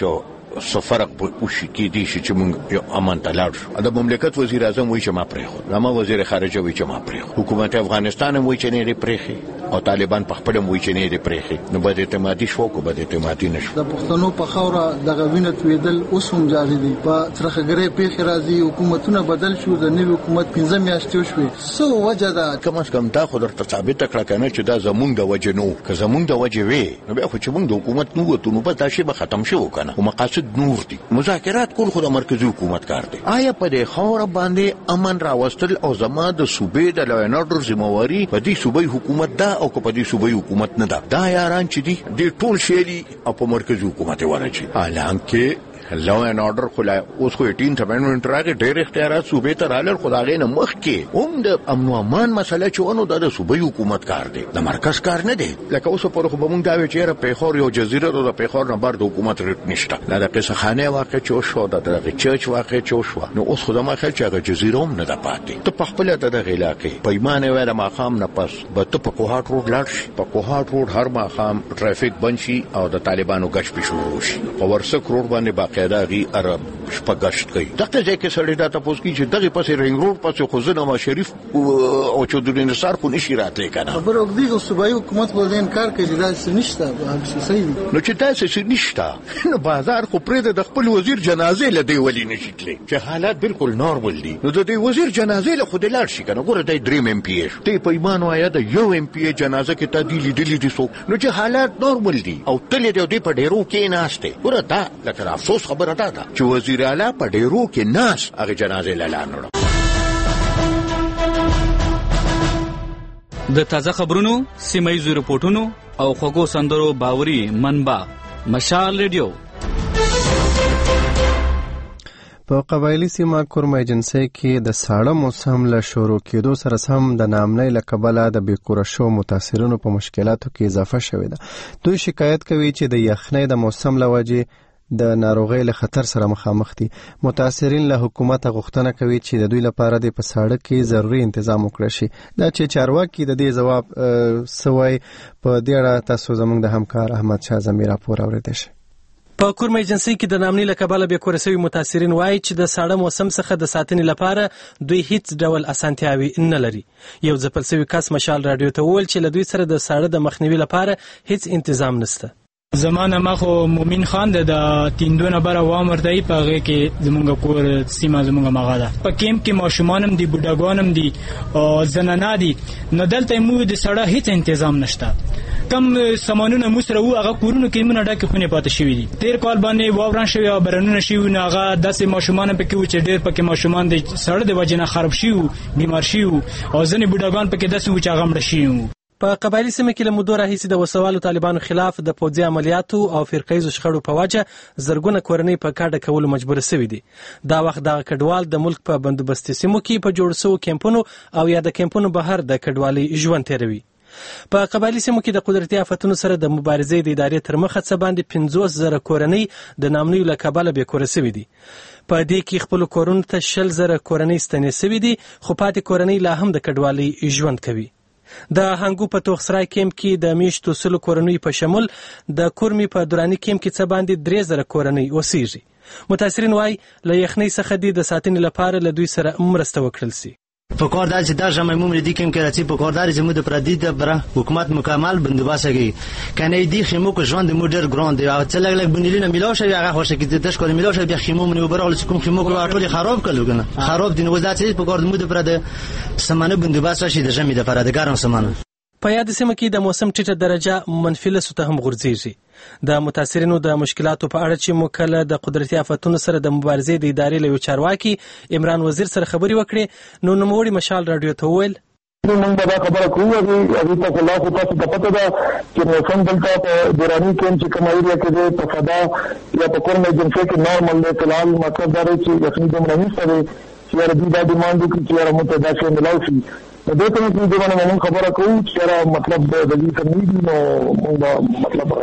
سفر وشي کې دي چې موږ یو امن تلاړ شو د مملکت وزیر اعظم وایي چې ما پرېخو نامه وزیر خارجه وایي چې ما پرېخو حکومت افغانستان وایي چې نه لري پرېخي او طالبان په خپل وایي چې نه لري پرېخي نو بد اعتمادي شو کو بد اعتمادي نشو د پښتنو په خوره د غوینت ویدل اوس هم جاري دي په ترخګری پیښ راځي حکومتونه بدل شو د نوي حکومت 15 میاشتې شوې سو وجه دا کم از کم دا خو درته ثابت کړه کنه چې دا زمونږ د وجه نو که زمونږ د وجه وي نو بیا خو چې موږ د حکومت نو وته نو په تاسو به ختم شو کنه او مقاصد نور دي مذاکرات کول خو د مرکزی حکومت کار دی آیا په دې خوره باندې امن راوستل او زما د صوبې د لوینارډر ذمہواری په دې صوبې حکومت دا او په دې صوبې حکومت نه دا یاران چې دي د ټول شيري او په مرکزی حکومت ورچی حالانکه لا اینڈ آرڈر خلا اوس خو 18 امندمنت راغی ډېر اختیارات صوبې ته رالل خدای نه مخ کې هم د امن او امان مسله چونو د صوبې حکومت کار دی د مرکز کار نه دی لکه اوس پر خو بمون دا وی چیرې په خور یو جزیره د په خور نه بار د حکومت رټ نشته دا د قصه خانه واقع چو شو د چرچ واقع چو شو نو اوس خدای ما خل چې هغه جزیره هم نه ده پاتې ته په خپل د علاقې پیمانه ویل ماقام نه پس به ته په کوهات روډ لاړ شي په کوهات روډ هر ماقام ټرافیک بند شي او د طالبانو غش په شروع شي په ورسک روډ باندې باقاعده غي عرب شپږشت کوي دغه ځای کې سړی دا تاسو کې چې دغه پسې رنګ روډ پسې خو زنه شریف او چودري نثار خو نشي راتلی کنه خبره وګړي صوبایي حکومت په دې انکار کوي دا څه نشته هغه صحیح نو چې تاسو څه نشته نو بازار خو پرې د خپل وزیر جنازې لدی ولی نشیتلی چې حالات بالکل نورمال دي نو د دې وزیر جنازې له خو د لاړ شي کنه ګوره د دریم ام پی ایش ته په ایمان وایا د یو ام پی ای جنازه کې تعدیل دي سو نو چې حالات نورمال دي او تل دې په ډیرو کې ناشته ګوره دا لکه افسوس خبره ده چې وزیر اعلی په ډیرو کې ناس هغه جنازې لاله د تازه خبرونو سیمایي رپورټونو او خوږو سندرو باوري منبع مشال ریډیو په قبایلی سیمه کورم ایجنسی کې د ساړه موسم له شروع کېدو سره سم د نامنۍ له کبله د بیکوره شو متاثرینو په مشکلاتو کې اضافه شوې ده دوی شکایت کوي چې د یخنۍ د موسم له وجې د ناروغۍ له خطر سره مخامخ دي متاثرین له حکومت غوښتنه کوي چې د دوی لپاره د په ساړه کې ضروري تنظیم وکړي شي دا چې چارواکي د دې جواب سوي په دې اړه تاسو زموږ د همکار احمد شاه زمیر راپور اوریدئ شئ په کورم ایجنسی کې د نامنۍ له کبله بیکوره شوي متاثرین وایي چې د ساړه موسم څخه د ساتنې لپاره دوی هیڅ ډول اسانتیاوي نه لري یو ځپل شوی کس مشال رادیو ته وویل چې له دوی سره د ساړه د مخنیوي لپاره هیڅ تنظیم نشته زمانه ما خو مومن خان د تیندونه بره وامر دی په هغه کې زمونږ کور سیمه زمونږ مغه ده په کیمپ کې ماشومانم دي بوډاګانم دي او زنانه دي نو دلته مو د سړه هیڅ تنظیم نشته کم سامانونه مو سره وو هغه کورونو کې مونږ ډکه خونه پاتې شوې دي تیر کال باندې واوران شوی او برنونه شوی نو هغه داسې ماشومان پکې و چې ډېر پکې ماشومان د سړه د وجې نه خراب شي بیمار شي او ځنې بوډاګان پکې داسې و چې هغه مړه شي په قبایلی سیمه کې له مودو راهیسې د وسوالو طالبانو خلاف د پوځي عملیاتو او فرقیزو شخړو په وجه زرګونه کورنۍ په کډه کولو مجبور شوي دي دا وخت د کډوال د ملک په بندوبستي سیمو کې په جوړ شوو کیمپونو او یا د کیمپونو بهر د کډوالۍ ژوند تیروي په قبایلی سیمو کې د قدرتي آفتونو سره د مبارزې د ادارې تر مخه څه باندې 50,000 کورنۍ د نامنۍ له کبله بیکوره شوي دي په دې کې خپل کورونو ته 10,000 کورنۍ ستنې شوي دي خو پاتې کورنۍ لا هم د کډوالۍ ژوند کوي د هنګو په توخسرای کیمپ کې د میشتو سلو کورنۍ په شمول د کورمي په دوراني کیمپ کې څه باندې 3,000 کورنۍ اوسېږي متاثرین وایي له یخنۍ څخه د ساتنې لپاره له دوی سره مرسته وکړل شي په کار دار چې دا ژمه موږ دې کوم کې راځي په کار دار زموږ د پردي د بره حکومت مکمل بندوبست کوي کنه دې خیمو کو ژوند موډر ګراند او څه لګ بنیلینه ملاشه هغه خوشه کې د تشکر ملاشه بیا خیمو منو برال چې کوم خیمو کو ټول خراب کړو کنه خراب دي نو ځاتې په کار د پر د سمانه بندوبست شي د ژمه د پر د ګرم سمانه په یاد سیمه کې د موسم ټیټه درجه منفي لسو ته هم غورځېږي د متاثرینو د مشکلاتو په اړه چې موکله د قدرتي آفتونو سره د مبارزې د ادارې له چارواکي عمران وزیر سره خبري وکړي نو نوموړي مشال رادیو ته وویل موږ دا خبره کوو چې په خلاف تاسو د پته ده چې موسم دلته په دوراني کې چې کمایي کې په فدا یا په کورم ایجنسی کې نورمال دی فلحال مطلب دا دی چې یقیني د منځ سره چې ربي دا ډیماند کوي چې متدا شي ملاوي د دې په اړه د باندې موږ خبره کوو چې مطلب د دې کمیډي نو موږ مطلب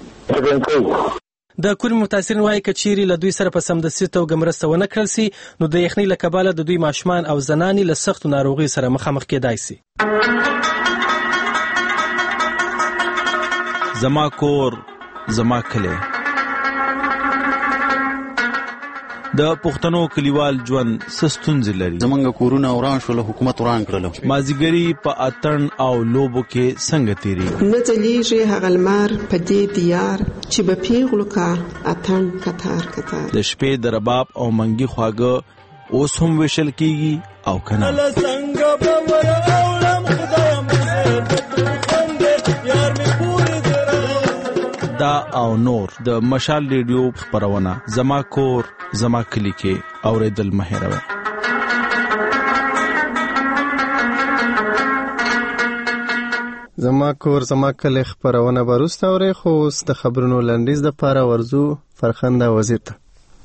راکوو د کورم متاثرین وایي کچيري له دوی سره په سمدستي توګه مرسته ونه کړل سي نو د یخنۍ له کبله د دوی ماشومان او زنانې له سختو ناروغي سره مخامخ کېدای سي زما کور زما کلی د پښتنو کلیوال ژوند ستونزې لري. زمونږ کورونه وران شول، حکومت وران کړل. مازیګری په اتن او لوبو کې څنګه تیری نه ځلیږي هغه لمر په دې دیار چې به پیغلو کا اتن کتار کتار. د شپې د رباب او منګي خواږه اوس هم وشل کیږي او کنه. دا او نور د مشال ریډیو خبرونه زما کور زما کلی کې اوریدل مهیروي. زما کور زما کلی خبرونه وروسته اوري، خو اوس د خبرونو لنډیز د پاره ورزو فرخنده وزیر ته.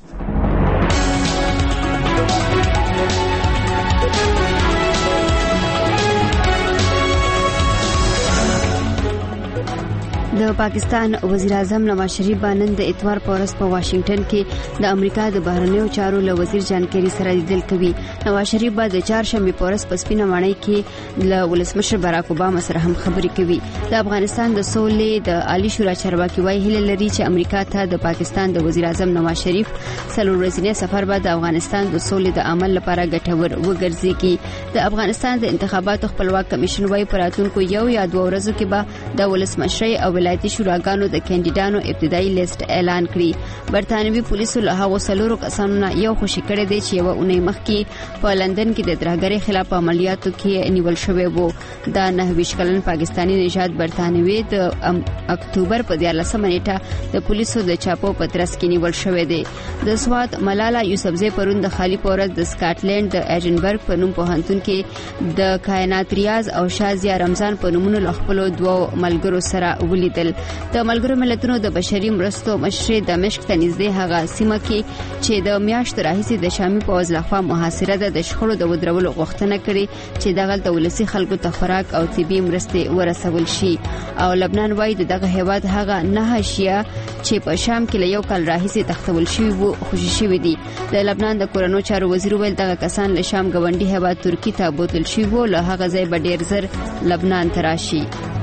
د پاکستان وزیر اعظم نواز شریف باندې د اتوار په ورځ په واشنگټن کې د امریکا د بهرنیو چارو له وزیر جان کیری سره لیدل کوي. نواز شریف به د چهارشنبه په ورځ په سپینه ماڼۍ کې له ولسمشر باراک اوباما سره هم خبرې کوي. د افغانستان د سولې د عالی شورا چارواکي وايي هیله لري چې امریکا ته د پاکستان د وزیر اعظم نواز شریف څلور ورځنی سفر به د افغانستان د سولې د عمل لپاره ګټور وګرځي. د افغانستان د انتخاباتو خپلواک کمیشن وايي پراتونکو یو یا دوه ورځو کې به د ولسمشر او ولایتي شوراګانو د کاندیدانو ابتدایي لیست اعلان کړي. برتانوي پولیسو له هغو څلورو کسانو نه یو خوشي کړی دی چې یوه اونۍ مخکې په لندن کې د ترهګرۍ خلاف عملیاتو کې نیول شوی وو. دا 29 کلن پاکستاني نژاد برتانوي د اکتوبر په 14 نیټه د پولیسو د چاپو په ترڅ کې نیول شوی دی. د سواد ملاله یوسفزۍ پرون د خالی پورز د سکاټلند د ایجنبرګ په نوم پوهنتون کې د کائنات ریاض او شازیا رمضان په نومونو له خپلو دوه ملګرو سره ولیدل. د ملګرو ملتونو د بشري مرستو مشر دمشق ته نږدې هغه سیمه کې چې د میاشتو راهیسې د شامي پوځ لخوا محاصره ده د شخړو د ودرولو غوښتنه کړې چې دغلته ولسي خلکو ته خوراک او طبي مرستې ورسول شي. او لبنان وايي دغه هیواد هغه 9 شیعه چې په شام کې له یو کال راهیسې تختول شوي وو خوشي شوي دي. د لبنان د کورنو چارو وزیر ویل دغه کسان له شام ګاونډي هیواد ترکی ته بوتل شوي وو، له هغه ځای به ډیر زر لبنان ته راشي.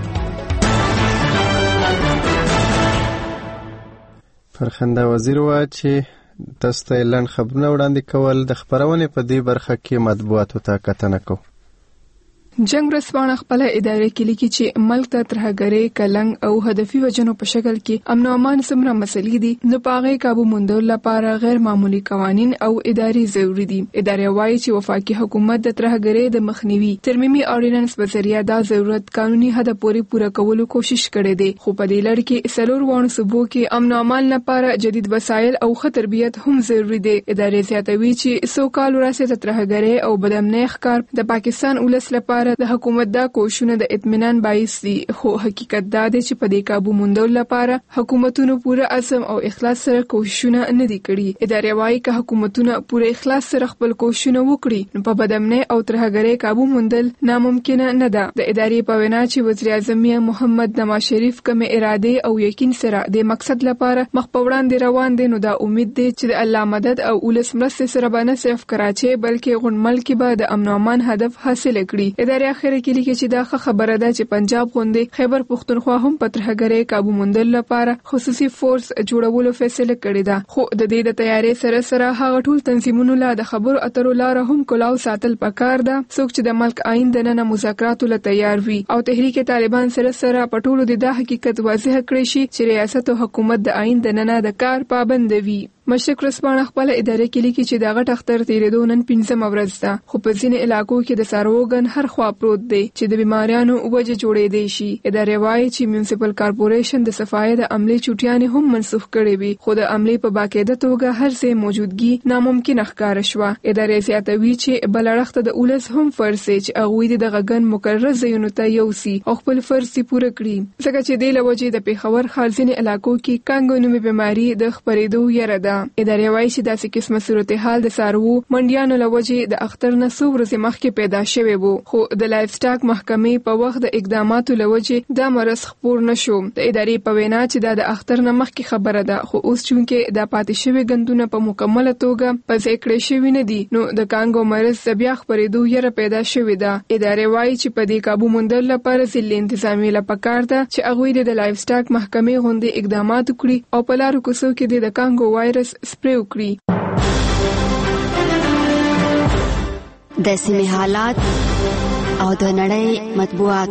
فرخنده وزیر وا چې تاسو ته اعلان خبرونه وړاندې کول د خبرونه په دې برخه کې مطبوعاتو ته کتنه کو. جنگ ورسپانه خپل ادارې کې لیکي چې ملک ته ترهګرۍ کلنګ او هدفي وجنو په شکل کې امن او امان سمره مسلې دي نو پاغه قابو موندل لپاره غیر معمولی قوانين او اداري ضروري دي. ادارې وايي چې وفاقي حکومت د ترهګرۍ د مخنیوي ترمیمي اورډیننس په ذریعہ دا ضرورت قانوني حد پورې پوره کولو کوشش کړي دي. خو په دې لړ کې سلور وانه صوبو کې امن او امان لپاره جدید وسایل او ښه تربیت هم ضروري دي. ادارې زیاتوي چې سو کال وروسته ترهګرۍ او بدامنۍ ښکار د پاکستان ولس لپاره د حکومت دا کوشونه د اطمینان باعث دي. خو حقیقت دا دی چې په دې قابو موندل لپاره حکومتونو پوره عزم او اخلاص سره کوشونه نه دي کړي. ادارې وايي چې حکومتونه پوره اخلاص سره خپل کوشونه وکړي نو په بدامنۍ او ترهګرۍ قابو موندل ناممکن نه ده. د ادارې په وینا چې وزیر اعظم محمد نواز شریف کوم اراده او یقین سره د مقصد لپاره مخ په وړاندې روان دي، نو دا امید دی چې د الله مدد او ولس مرسته سره به نه صرف کراچي بلکې غون ملک به د امن او امان هدف حاصل کړي. ادارې اخر کې لیکي چې دا خبره ده چې پنجاب غوندې خیبر پختونخوا هم په ترهګرۍ قابو موندل لپاره خصوصي فورس جوړولو فیصله کړې ده. خو د دې د تیاری سره سره هغه ټول تنظیمونو لا د خبرو اترو لار هم کلاو ساتل پکار ده څوک چې د ملک آئین د نن مذاکراتو له تیار وي او تحریک طالبان سره سره په ټولو د حقیقت واضح کړی شي چې ریاست او حکومت د آئین د نن د کار پابند وي. مشرق رسپانه خپل ادارې کې لیکي چې دغه ټختر تیرېدو نن 15 ورځ ده، خو په ځینې علاقو کې د ساروګن هر خوا پروت دی چې د بیماریانو وجه جوړې دی شي. ادارې وايي چې میونسپل کارپوریشن د صفایي د عملي چوټیانې هم منسوخ کړې وي، خو د عملي په باقاعده توګه هر څه موجودګي ناممکن ښکار شوه. ادارې زیاتوي چې بلړښت د اولس هم فرض چې هغه د غګن مقرره ځایونو ته یوسي او خپل فرض پوره کړي، ځکه چې د لوجې د پیښور خالصین علاقو کې کانګونومي بیماری د خپرېدو یره ده. ادارې وايي چې داسې قسمه صورتحال د سارو منډیانو لوجې د اختر نه څو ورځې مخکې پیدا شوی وو، خو د لایف سټاک محکمې په وخت د اقداماتو لوجې دا مرض خپور نشو. د ادارې په وینا چې دا د اختر نه مخکې خبره ده، خو اوس چونکې دا پاتې شوی غندونه په مکمله توګه په ځای کړی شوی نه دي نو د کانګو مرض د بیا خپرېدو یره پیدا شوی ده. ادارې وايي چې په دې قابو موندل لپاره ځل انتظامی لپاره ده چې هغه د لایف سټاک محکمې غونډې اقدامات وکړي او په لارو کوڅو کې د کانګو وایرس سپری وکړي. د سیمې حالات او د نړۍ مطبوعات.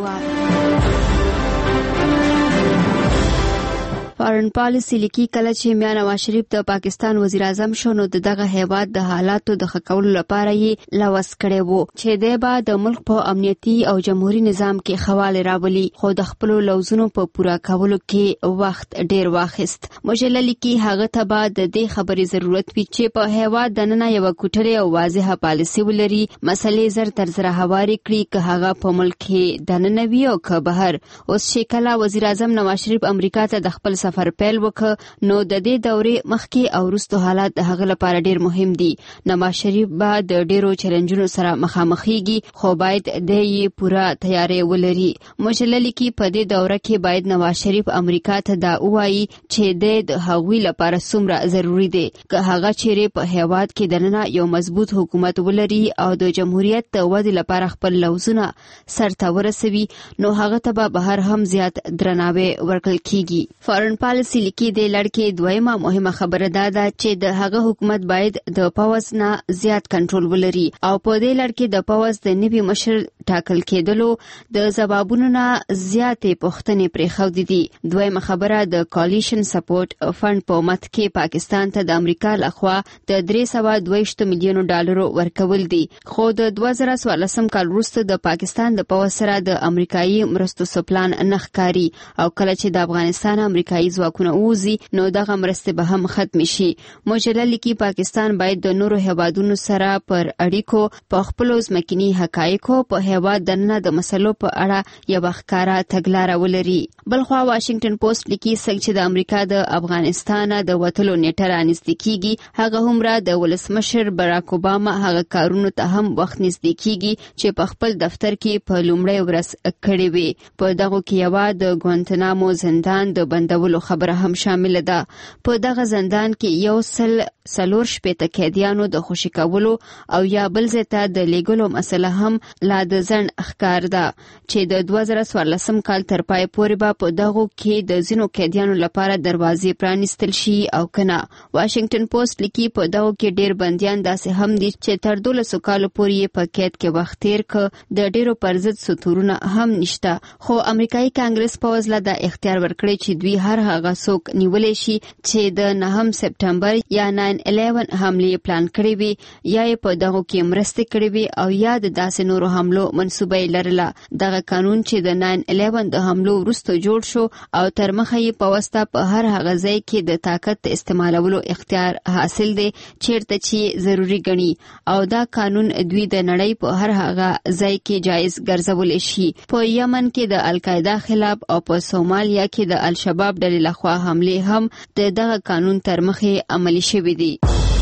فارن پالیسی لیکي کله چې میا نواز شریف د پاکستان وزیر اعظم شو نو دغه هیواد د حالاتو د ښه کولو لپاره یې لوس کړی وو چې دی به د ملک په امنیتي او جمهوریت نظام کې خواله راولي، خو د خپل لوزونو په پوره کولو کې وخت ډیر واخیست. مجله لیکي هغه ته به د دې خبرې ضرورت وي چې په هیواد دننه یو کوټري او واضحه پالیسی ولري، مسلې زر تر زر هواري کړي که هغه په ملک کې دننه وي او که بهر. اوس چې کله وزیر اعظم نواز شریف امریکا ته د خپل سفر پیل وکړ نو د دې دورې مخکې او وروسته حالات د هغه لپاره ډیر مهم دي. نواز شریف به د ډیرو چیلنجونو سره مخامخېږي خو باید د یې پوره تیاری ولري. مجله لیکي په دې دوره کې باید نواز شریف امریکا ته دا ووایي چې د هغوی لپاره څومره ضروری دی که هغه چیرې په هیواد کې دننه یو مضبوط حکومت ولري او د جمهوریت د ودې لپاره خپل لوزونه سرته ورسوي نو هغه ته به بهر هم زیات درناوی ورکړل کیږي. فارن پالیسی لیکي د لړکې دویمه مهمه خبره ده چې د هغه حکومت باید د پاوز نه زیات کنټرول ولري او په دې لړکې د پاوز د نوي مشر ټاکل کېدلو د ځوابونو نه زیاتې پوښتنې پرېښودې دي. دویمه خبره د کالیشن سپورټ فند په مت کې پاکستان ته د امریکا لخوا د 322 میلیونو ډالرو ورکول دي، خو د 2014 کال وروسته د پاکستان د پاوز سره د امریکایي مرستو سپلان نه ښکاري او کله چې د افغانستان امریکایي ځواکونه ووزي نو دغه مرستې به هم ختم شي. مجله لیکي پاکستان باید د نورو هیوادونو سره پر اړیکو په خپلو ځمکني حقایقو په هیواد دننه د مسلو په اړه یوه ښکاره تګلاره ولري. بلخوا واشنگټن پوسټ لیکي څنګه چې د امریکا د افغانستان د وتلو نیټه رانږدې کیږي هغه هومره د ولسمشر براک اوباما هغه کارونو ته هم وخت نږدې کیږي چې په خپل دفتر کې په لومړۍ ورځ کړی وي. په دغه کې یوه د ګوانتنامو زندان د بندولو خبره هم شامل ده. په دغه زندان کې 140 قیدیانو د خوشي کولو او یا بل ځای ته د لیږلو مسله هم لا د ځنډ ښکار ده چې د 2014 کال تر پای پورې به په دغو کې د ځینو قیدیانو لپاره دروازې پرانیستل شي او کنه. واشنگټن پوسټ لیکي په دغو کې ډیر بندیان داسې هم دي چې تر 12 کالو پورې په قید کې وخت تیر ک د ډیرو پر ضد سطورونه هم نشته، خو امریکایي کانګرس پوز له د اختیار ورکړي چې دوی هر هغه څوک نیولې شي چې د 9 سپټمبر یا 9/11 حمله پلان کړی وي یا په دغه کې مرسته کړې وي او یا د داسې نورو حملو منسوبه لرله. دغه قانون چې د 9/11 د حملو وروسته جوړ شو او تر مخه یې په واسطه په هر هغه ځای کې د طاقت استعمالولو اختیار حاصل دی چیرته چې ضروری ګڼي او دا قانون دوی د نړۍ په هر هغه ځای کې جایز ګرځولای شي. په یمن کې د القاعده خلاف او په سومالیا کې د الشباب ډلې لخوا حمله هم د دغه قانون تر مخه عملي شوې دي.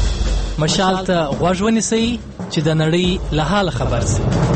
مشال ته غوږ ونیسئ چې د نړۍ له حاله خبر شئ.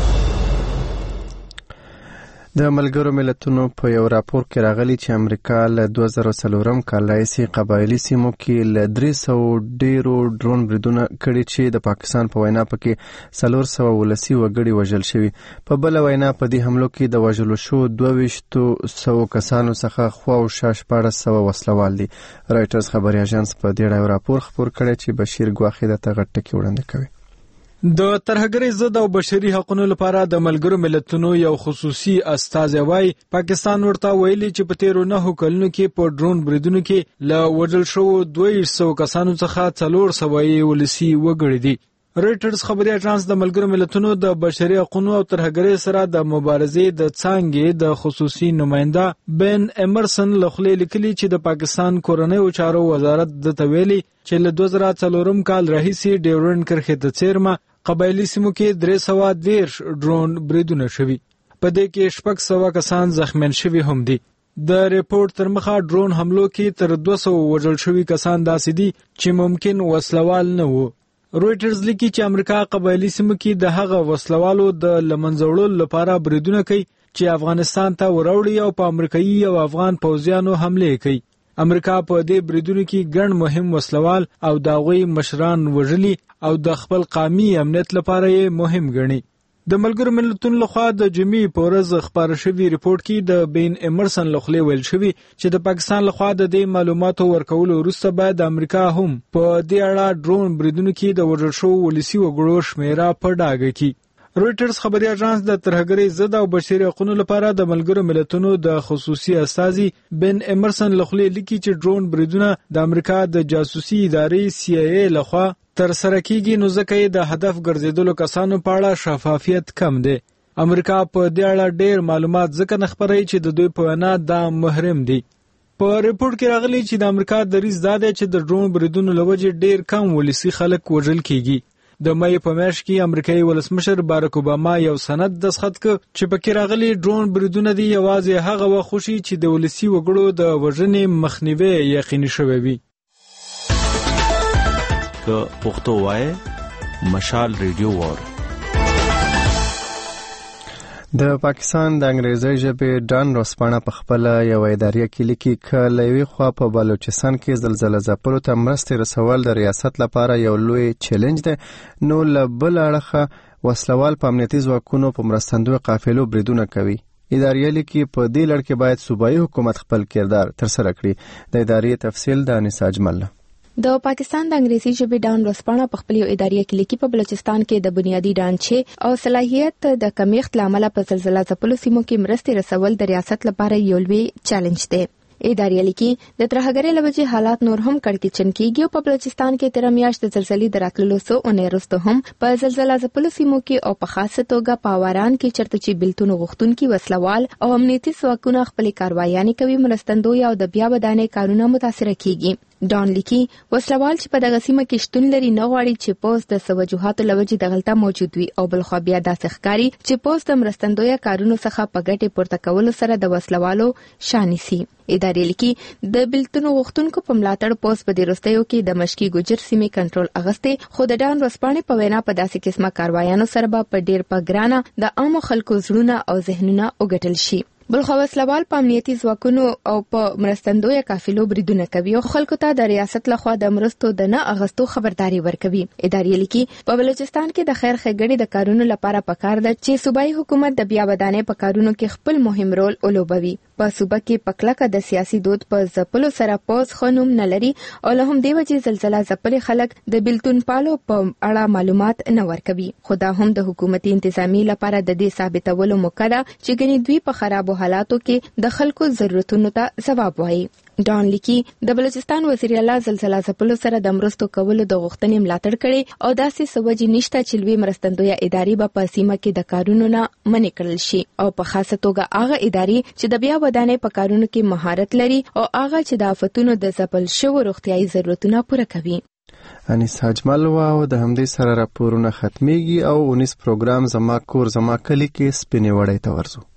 د ملګرو ملتونو په یو راپور کې راغلی چې امریکا له 2004 کال راهیسې قبایلي سیمو کې له 300 ډیرو ډرون بریدونه کړي چې د پاکستان په وینا پکې 400 ولسی وګړي وژل شوي. په بل وینا په دې حملو کې د وژلو شو 2200 کسانو څخه خواوشا 1400 وسلوال دي. رایټرز خبري اژانس په دې ډول راپور خپور کړی چې بشیر ګواخي د تغټ کې وړاندې کوي. د ترهګرۍ ضد او بشري حقوقو لپاره د ملګرو ملتونو یو خصوصي استازی وايي پاکستان ورته ویلي چې په تیرو 9 کلونو کې په ډرون بریدونو کې له وژل شو 200 کسانو څخه 400 ولسی وګړي دي. رایټرز خبري اژانس د ملګرو ملتونو د بشري حقوقو او ترهګرۍ سره د مبارزې د څانګې د خصوصي نماینده بن امرسن لخوا لیکلي چې د پاکستان کورنیو چارو وزارت د تویلي چې له 2004 کال راهیسې ډیورن کرښې ته څیرمه قبایلی سیمو کې 310 ډرون بریدونه شوي. په دې کې 600 کسان زخمیان شوي هم دي. د ریپورت تر مخه ډرون حملو کې تر 200 وژل شوي کسان داسې دي چې ممکن وسلوال نه وو. رويټرز لیکي چې امریکا قبایلی سیمو کې د هغه وسلوالو د لمنځوړلو لپاره بریدونه کوي چې افغانستان ته وروړي او په امریکایي او افغان پوځیانو حمله کوي. امریکا په دې بریدونو کې ګڼ مهم وسلوال او داغوی مشران وژلي او د خپل قومي امنیت لپاره یې مهم ګڼي. د ملګرو ملتونو لخوا د جمعې په ورځ خپاره شوی ریپورت کې د بین ایمرسن لخوا ویل شوی چې د پاکستان لخوا د دې معلوماتو ورکولو وروسته باید امریکا هم په دې اړه ډرون بریدونو کې د وژل شوو ولسي وګړو شمیره په ډاګه کړي. رويټرز خبري اژانس د ترهګرۍ ضد او بشري حقوقو لپاره د ملګرو ملتونو د خصوصي استازي بن ایمرسن لخوا لیکي چې ډرون بریدونه د امریکا د جاسوسي ادارې CIA لخوا تر سره کیږي، نو ځکه د هدف ګرځیدلو کسانو په اړه شفافیت کم دی. امریکا په دې اړه ډېر معلومات ځکه نه خپروي چې د دوی په وینا دا محرم دي. په ریپورت کې راغلي چې د امریکا دریځ دا دی چې د ډرون بریدونو له وجې ډېر کم ولسي خلک وژل کیږي. د مې په میاشت کې امریکایي ولسمشر باراک اوباما یو سند دستخط کړ چې پکې راغلي ډرون بریدونه دي یوازې هغه وخت وشي چې د ولسي وګړو د وژنې مخنیوی یقیني شوی وي. که پښتو وای مشال ریډیو وار. د پاکستان د انګریزي ژبې ډان روسپانه په خپل یو اداري کې لیکي چې لوی خوا په بلوچستان کې زلزلہ ځپلو ته مرستې رسول د ریاست لپاره یو لوی چیلنج دی، نو له بل اړخه وسلوال په امنیتي ځواکونو په مرستندوی قافلو بریدونه کوي. اداري لیکي په دې لړ کې باید صوبایي حکومت خپل کردار ترسره کړي. د اداري تفصیل د انیسا اجمل. د پاکستان د انګریزي ژبې ډان روسپانه په خپل یو اداري کې لیکي په بلوچستان کې د بنیادی ډانچې او صلاحیت د کمیښت لامل په زلزلہ ځپلو سیمو کې مرستې رسول د ریاست لپاره یو لوی چیلنج دی. اداري لیکي د ترهګرۍ لوجې حالات نور هم کړکېچن کیږي او په بلوچستان کې تر میاشت د زلزلې د راتللو څو اونۍ وروسته هم په زلزلہ ځپلو سیمو کې او په خاصه توګه په اوران کې چرته چې بلتون غوښتونکي وسلوال او امنیتي ځواکونه خپل کاروایانې کوي، مرستندوی او د بیا ودانۍ کارونه متاثر کیږي. ډان لیکي وسلوال چې په دغه سیمه کې شتون لري نه غواړي چې پوز د سوجوحاتو لوجې دغلطه موجود وي او بلخوا بیا داسې ښکاري چې پوز د مرستندوی کارونو څخه په ګټې پورته کولو سره د وسلوالو شانې سي. ادارې لیکي د بلتون غوښتونکو په ملاتړ پوز په دې وروستیو کې د مشکي ګوجر سیمې کنټرول اغستې، خو د ډان روسپانې په وینا په داسې قسمه کاروایانو سره به په ډېر په ګرانه د عامو خلکو زړونه او ذهنونه وګټل شي. بلخوا وسلوال په امنیتي ځواکونو او په مرستندوی قافلو بریدونه کوي او خلکو ته د ریاست لخوا د مرستو د نه اغستو خبرداري ورکوي. ادارې لیکي په بلوچستان کې د خیر ښېګڼې د کارونو لپاره پکار ده چې صوبایي حکومت د بیا ودانۍ په کارونو کې خپل مهم رول ولوبوي. په صوبه کې پکلکه د سیاسي دود په ځپلو سره پوز خنوم نه لري او له هم دی وجې زلزلہ ځپلي خلک د بلتون پالو په اړه معلومات نه ورکوي. خو دا هم د حکومتي انتظامی لپاره د دې ثابتولو موقع ده چې ګنې دوی په خرابو حالاتو کې د خلکو ضرورتونو ته ځواب وایي. ډان لیکي د بلوچستان وزیر اعلی زلزلہ ځپلو سره د مرستو کولو د غوښتنې ملاتړ کړي او داسې سوجي نشته چې لوی مرستندوی ادارې به په سیمه کې د کارونو نه منع کړل شي او په خاصه توګه هغه ادارې چې د بیا ودانۍ په کارونو کې مهارت لري او هغه چې د آفتونو د ځپل شوو روغتیايي ضرورتونه پوره کوي. انیسا اجمل او د همدې سره راپورونه ختميږي او 19 پروګرام زما کور زما کلی کې سپینې وړې ته ورځو.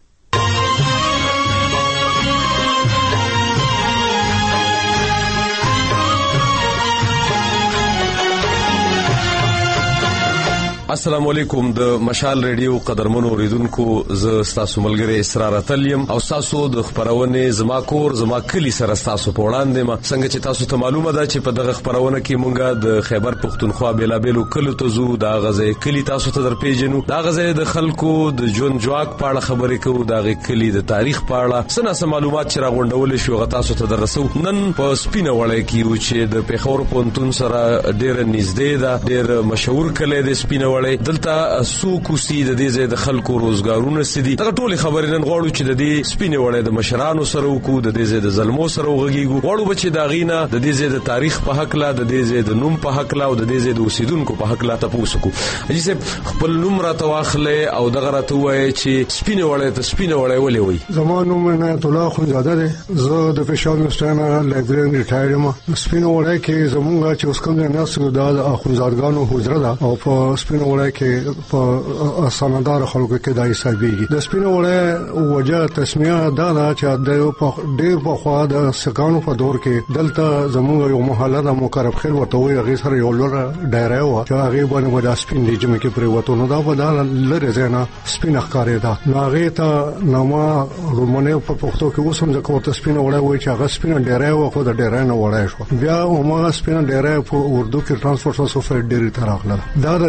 السلام علیکم. د مشال ریډیو قدرمنو اوریدونکو، زه ستاسو ملګری اسرار اتلیم او تاسو د خبرونه زما کور زما کلی سره تاسو په وړاندې ما څنګه چې تاسو ته معلومه ده چې په دغه خبرونه کې مونږه د خیبر پښتونخوا بیلابېلو کلو ته زو د غزې کلی تاسو ته درپېژنو، د غزې د خلکو د ژوند جواک په اړه خبرې کوو، د غې کلی د تاریخ په اړه سناسه معلومات چې راغونډول شو غو تاسو ته درسو. نن په سپینه وړه کې و چې د پیښور پونتون سره ډېر نږدې ده، ډېر مشهور کلی د سپینه دلته سوق وسي د دې ځای د خلکو روزګارونه سدي. دا ټول خبرې نن غواړو چې د دې سپینې وړې د مشرانو سره وکړو، د دې ځای د زلمو سره وغږیږو، غواړو چې دا غینه د دې ځای د تاریخ په حق لا، د دې ځای د نوم په حق لا او د دې ځای د اوسیدونکو په حق لا تاسو کو اجي سه خپل نوم را تواخله او دغه را توای چې سپینې وړې ته سپینې وړې ولې وای. زمانو مې نه تولا خو زیاده ده، زه د فشار مستانه لایبرری ریټایر ما. سپینې وړې کې زمونږ چې اوس کوم نه سره د اخوندزادګانو حجره ده او په سپینې وړې کې په سندار خلکو کې دای حسابيږي. د سپینو وړه وجه تسمیه دا چې د ډېر په خوا د سکانو په دور کې دلته زموږ یو محله د مقرب خیر ورته وي، هغه سره یو لور ډایره و چې هغه باندې ودا سپین دی چې کې پرې وته نو دا بدل لره زینا سپین ښکارې دا هغه ته نوما رومانه په پښتو کې اوسم ځکه ورته سپینو وړه وایي چې هغه سپین ډایره و خو د ډایره نه وړه شو. بیا هغه سپین ډایره په اردو کې ترانسپورټ او سفر ډېری تر اخلل. دا د دې دغه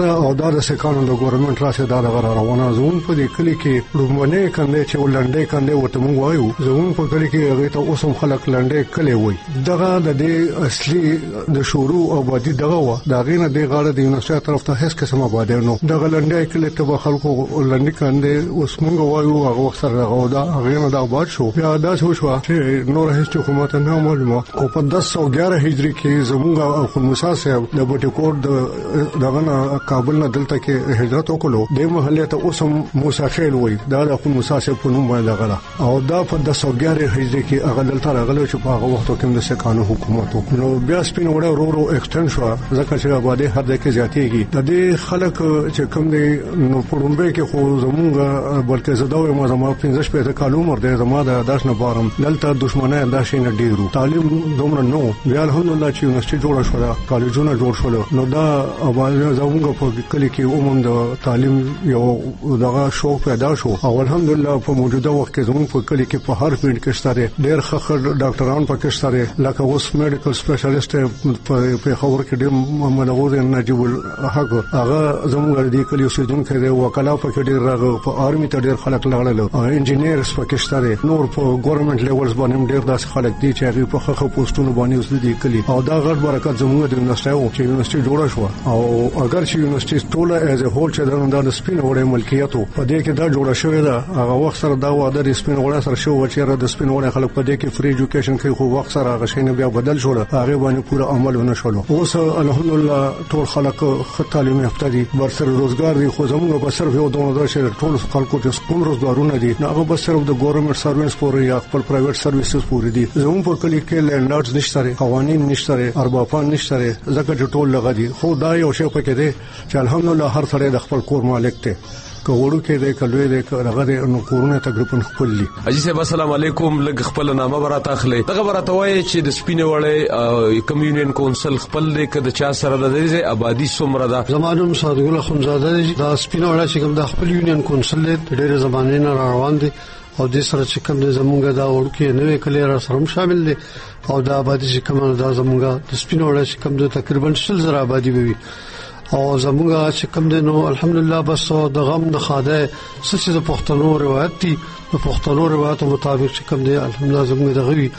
او دا د سکانو د ګورنمنت راشه دا روانه زون په دې کلی کې لومونه کنده چې ولنډې کنده ورته مونږ وایو زون په کلی کې هغه ته اوسم خلک لنډې کلی وای دغه د دې اصلي د شروع او بادي دغه و دا غینه د غاړه د یونیورسيټي طرف ته هیڅ قسمه باندې نو دغه لنډې کلی ته خلکو لنډې کنده اوس مونږ وایو هغه وخت سره هغه دا غینه دا باد شو بیا دا شو چې نور هیڅ حکومت نه معلومه او په 1011 هجری کې زمونږ اخو موسی صاحب د بوټیکور دغه کابل نه دلته کې هجرت وکړو د محله ته اوسم موسی خیل وای دا د اخو موسی صاحب په نوم باندې غلا او دا په 1011 هجری کې هغه دلته راغلو چې په هغه وخت کې د سکانو حکومت نو بیا سپین وړه ورو ایکسټند شو ځکه چې آبادی هر ځای کې زیاتېږي د دې خلک چې کوم دي نو پړومبه کې خو زمونږ بلکې زداوي ما زما 15 کال عمر دی زما د داش نه بارم دلته دښمنه داشې نه ډیرو تعلیم دومره نو بیا الحمدلله چې یونیورسيټي جوړ شو کالجونه جوړ شول نو دا آبادی زمونږ په کلی کې عموم د تعلیم یو دغه شوق پیدا شو او الحمدلله په موجوده وخت کې زمونږ په کلی کې په هر فیلډ کې ستاره ډېر ښه ډاکټران پکې ستاره لکه اوس میډیکل سپیشلیست په خبر کې ډېر محمد غوث نجیب الحق هغه زموږ د کلی اوسیدونکو دی وکلا پکې ډېر راغ په آرمي ته ډېر خلک لاړل او انجینیرز پکې ستاره نور په ګورنمنت لیولز باندې ډېر داس خلک دي چې هغه په خخه پوسټونو باندې اوس دي کلی او دا غټ برکت زموږ د یونیورسيټي چې یونیورسيټي جوړه شو او اگر چې یونیورسيټي ټوله ایز ا هول چې د سپین وړې ملکیت په دې کې دا جوړه شوې ده هغه وخت سره دا واده د سپین وړې سره شو چې را د سپین وړې خلک په دې کې فری ایجوکیشن کې خو وخت سره هغه شینه بیا بدل شو هغه باندې پوره عمل ونه شول اوس الحمدلله ټول خلک خ تعلیم یافته دي ورسره روزګار دي خو زموږ په صرف یو دونه درشه ټول خلکو ته کوم روزګارونه دي هغه بس صرف د ګورنمنت سروینس پورې یا خپل پرایویټ سرویسز پورې دي زموږ په کلی کې لینډارډز نشته قوانين نشته اربابان نشته ځکه چې ټول لغدي خو دا یو شی پکې دی چې الحمدلله هر سړی د خپل کور مالک دی کوړو کې د کلوې د هغه نو کورونه تقریبا خپل دي اجي صاحب السلام علیکم لګ خپل نامه براته اخلي دغه براته وای چې د سپینه وړې کمیونین کونسل خپل د کده چا سره د دې آبادی څومره ده زمانو صادق خمزاده د سپینه وړې چې کوم د خپل یونین کونسل ډېر زمانه نه روان دي او د سره چې کوم د زمونږ دا ورکه نوې کلی را سره شامل دي او د آبادی چې کوم د زمونږ د سپینه وړې چې کوم د تقریبا 100 آبادی وي او زمونږ چې کوم دي نو الحمدلله بس د غم د خاده سچ د پښتنو روایت دي د پښتنو روایت مطابق چې کوم دي الحمدلله زمونږ د غوي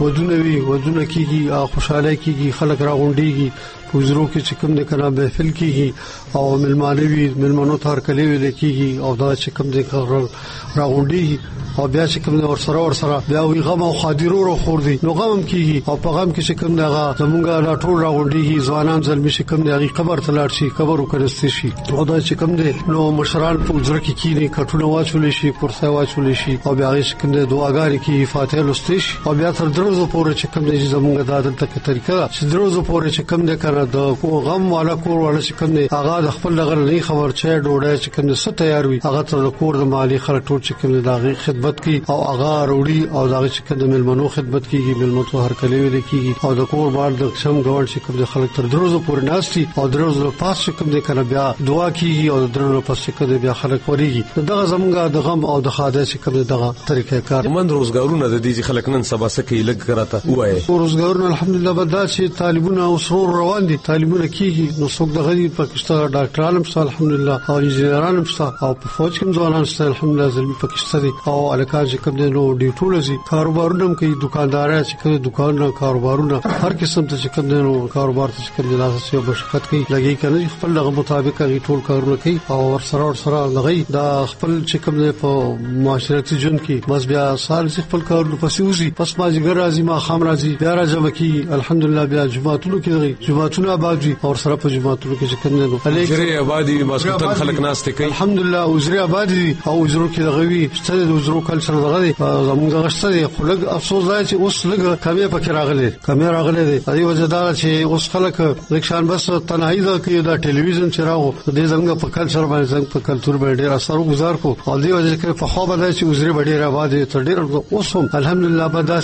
ودونه کیږي خوشاله کیږي خلک راغونډيږي وزرو کې چې کوم د کنا محفل کیږي او ملمانوي ملمنو تر کلی ویل کیږي او دا چې کوم د راغونډيږي او بیا چې کوم ور سره بیا وی غم او خادرو رو خور دي نو غم کیږي او په غم کې چې کوم دغه زمونږه لا ټول راغونډيږي ځوانان زلمی چې کوم دغه قبر تلار شي قبر وکړستې شي او دا چې کوم دي نو مشران په وزر کې کینی کټونه واچول شي پرسه واچول شي او بیا چې کوم د دعاګانې کې فاتحه لوستې شي او بیا تر دروازه پورې چې کوم دي زمونږه د عادت ته طریقه چې دروازه پورې چې کوم دي کنه د غم والا کور والا چې کوم دي هغه د خپل لغړ نه خبر چې ډوډۍ چې کوم څه تیار وي هغه تر کور د مالی خلک ټول چې کوم دغه خدمت کوي او هغه وروړي او دغه چې کوم ملمنو خدمت کوي ملمنو هر کلی ویل کیږي او د کور بار د شم غوړ چې کوم خلک تر دروازه پورې ناشتي او دروازه پاس چې کوم دي کنه بیا دعا کیږي او دروازه پاس چې کوم بیا خلک وريږي دغه زمونږه د غم او د خاده چې کوم دغه طریقې کار من روزګارونه د دې خلک نن سبا سکه لګ کراته وای روزګارونه الحمدلله بدا چې طالبونه او سرور روان دي طالبونه کیږي نو څوک د غریب پاکستان ډاکټرانو په الحمدلله او انجنیرانو په او په فوج کې ځوانان ستاسو الحمدلله زلمی پاکستاني او الکان چې کوم نو ډیټول زی کاروبارونه کوي دکانداران چې کوي دکانونه کاروبارونه هر قسم ته چې کوم نو کاروبار ته چې کوم لاسه سیو بشقت کوي لګي کنه خپل لغه مطابق کوي ټول کارونه کوي او ورسره لګي دا خپل چې کوم په معاشرتي جون کې بس بیا سال خپل کارونه پسې وزي پس ما جګر راځي ما خام راځي بیا راځم کی الحمدلله بیا جمعهتونو کې جمعهتونو آبادي او سره په جمعهتونو کې چې کوم نو جری آبادي مسکوتن خلک ناس ته کوي الحمدلله وزري آبادي او وزرو کې دغوي ستاسو د وزرو کلچر دغه زموږ غشته خلک افسوس دی چې اوس لګ کمه پکې راغلي دی ادي وجدار چې اوس خلک رکشان بس تنهایی دا کې دا ټلویزیون چراغ د زموږ په کلچر باندې زموږ په کلچر باندې ډیر اثر گزار کو او دی وجه کې په خو باندې چې وزري ډیر آبادي تر ډیر اوس هم الحمدلله بدا شي چې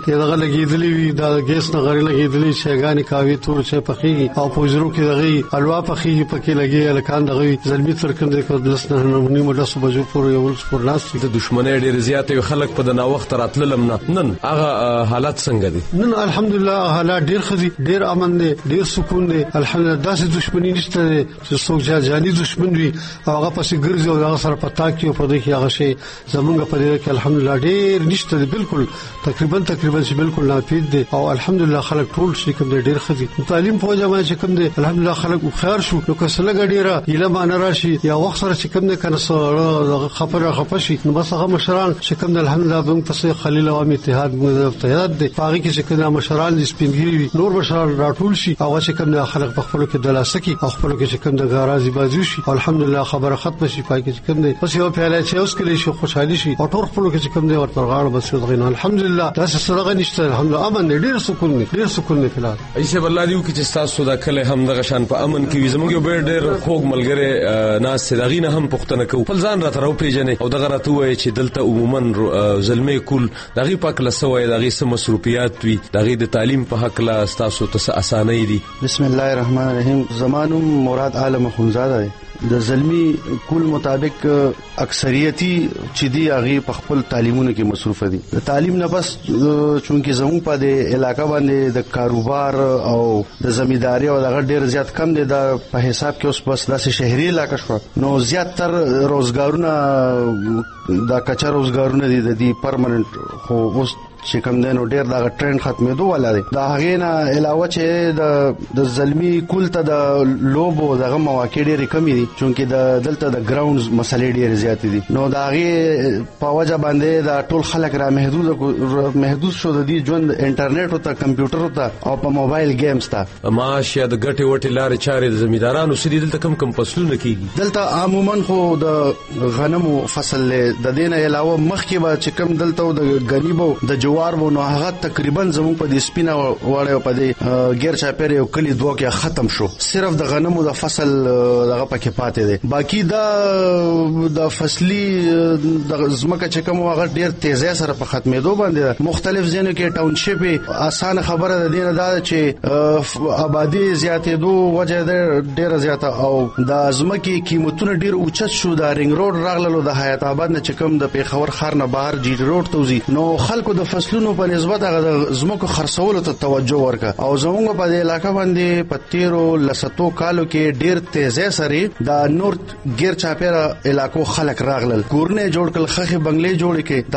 کې دغه لګیدلی وي دا ګیس نه غړي لګیدلی شیګانی کاوي تور چې پخېږي او پوجرو کې دغه الوا پخېږي پکې لګي الکان دغه زلمی ترکند کې دلس نه نیمه د صبح جو پور یو سپور ناس د دښمنۍ ډېر زیات خلک په د نا وخت راتللم نن هغه حالت څنګه دي؟ نن الحمدلله حالات ډېر خدي ډېر امن دي ډېر سکون دي الحمدلله داسې دښمنی نشته چې څوک جاني دښمن وي هغه پسې ګرځي او هغه سره پتا کې په دې کې هغه شی زمونږ په دې کې الحمدلله ډېر نشته دي بالکل تقریبا چې بالکل ناپید دي او الحمدلله خلک ټول شي کوم ډېر خدي تعلیم په جامه چې کوم دي الحمدلله خلک خیر شو نو کسله ګډیره اله مان راشي یا وخت سره چې کوم دي کنه سره خفشي نو بس هغه مشران چې کوم الحمدلله بنګ تاسو خلیل عوام اتحاد متحد دي پاره کې چې کوم مشران دي سپینګری نور مشران راټول شي او چې کوم خلک په خپل کې دلاسه کی او خپل کې چې کوم د غرازي بازی شي الحمدلله خبره ختم شي پای کې چې کوم دي بس یو پیاله چې اوس کلی شي خوشحالي شي او ټول خپل کې چې کوم دي ورته غاړه بس غوښنه الحمدلله تاسو سره نشته الحمدلله امن ډیر سکون دی ډیر سکون دی فلال ایسه بل دیو کې چې تاسو دا کله هم د غشان په امن کې زموږ یو ډیر خوږ ملګری ناس صداغینه هم پښتنه کو خپل ځان راته راو پیژنې او دغه راته وایي چې دلته عموما زلمي کول دغه پاک لسوي دغه سم مصروفیات وي دغه د تعلیم په حق لا تاسو ته اسانه دي. بسم الله الرحمن الرحیم. زمانو مراد عالم خونزاده د زلمی کول مطابق اکثریتی چې دی هغه په خپل تعلیمونو کې مصروف دي. د تعلیم نه بس چونکه زموږ په دې علاقې باندې د کاروبار او د زمینداری او دغه ډیر زیات کم دي د په حساب کې اوس بس داسې شهري علاقې شو نو زیات تر روزګارونه دا کچا روزګارونه دي د دې پرمننت خو اوس چې کوم دینو ډیر دا ټرند ختمېدو ولا دی دا هغه نه علاوه چې د زلمی کول ته د لوبو دغه مواقع ډېر کم دي چونکه د دلته د ګراوندز مسلې ډېر زیات دي نو دا هغه په وجه باندې دا ټول خلک را محدود شو د دې ژوند انټرنیټ او ته کمپیوټر ته او په موبایل گیمز ته معاش یا د ګټي وټي لارې چارې د زمیندارانو سړي دلته کم فصلونه کیږي دلته عموما خو د غنمو فصل د دینه علاوه مخکې به چې کم دلته د غنیبو د جوار وو نو هغه تقریبا زموږ په دې سپینه وړه په دې غیر چاپیر یو کلی دوه کې ختم شو صرف د غنمو د فصل دغه پکې پاتې دي باقی د فصلی د زمکه چې کوم هغه ډیر تیزه سره په ختمېدو باندې مختلف ځینو کې ټاونشپ اسانه خبره ده دینه دا چې آبادی زیاتېدو وجه ډیر زیاته او د زمکه قیمتونه ډیر اوچت شو د رنګ روډ راغلو د حیات آباد نه چې کوم د پیښور ښار نه بهر جی روډ توزي نو خلکو د فصلونو په نسبت هغه د زمکو خرڅولو ته توجه ورکړه او زموږ په دې علاقې باندې په تیرو لساتو کالو کې ډیر تیزه سره د نورت غیر چاپیره علاقو خلک راغلل کورنه جوړ کړل خخي بنگلې جوړ کړي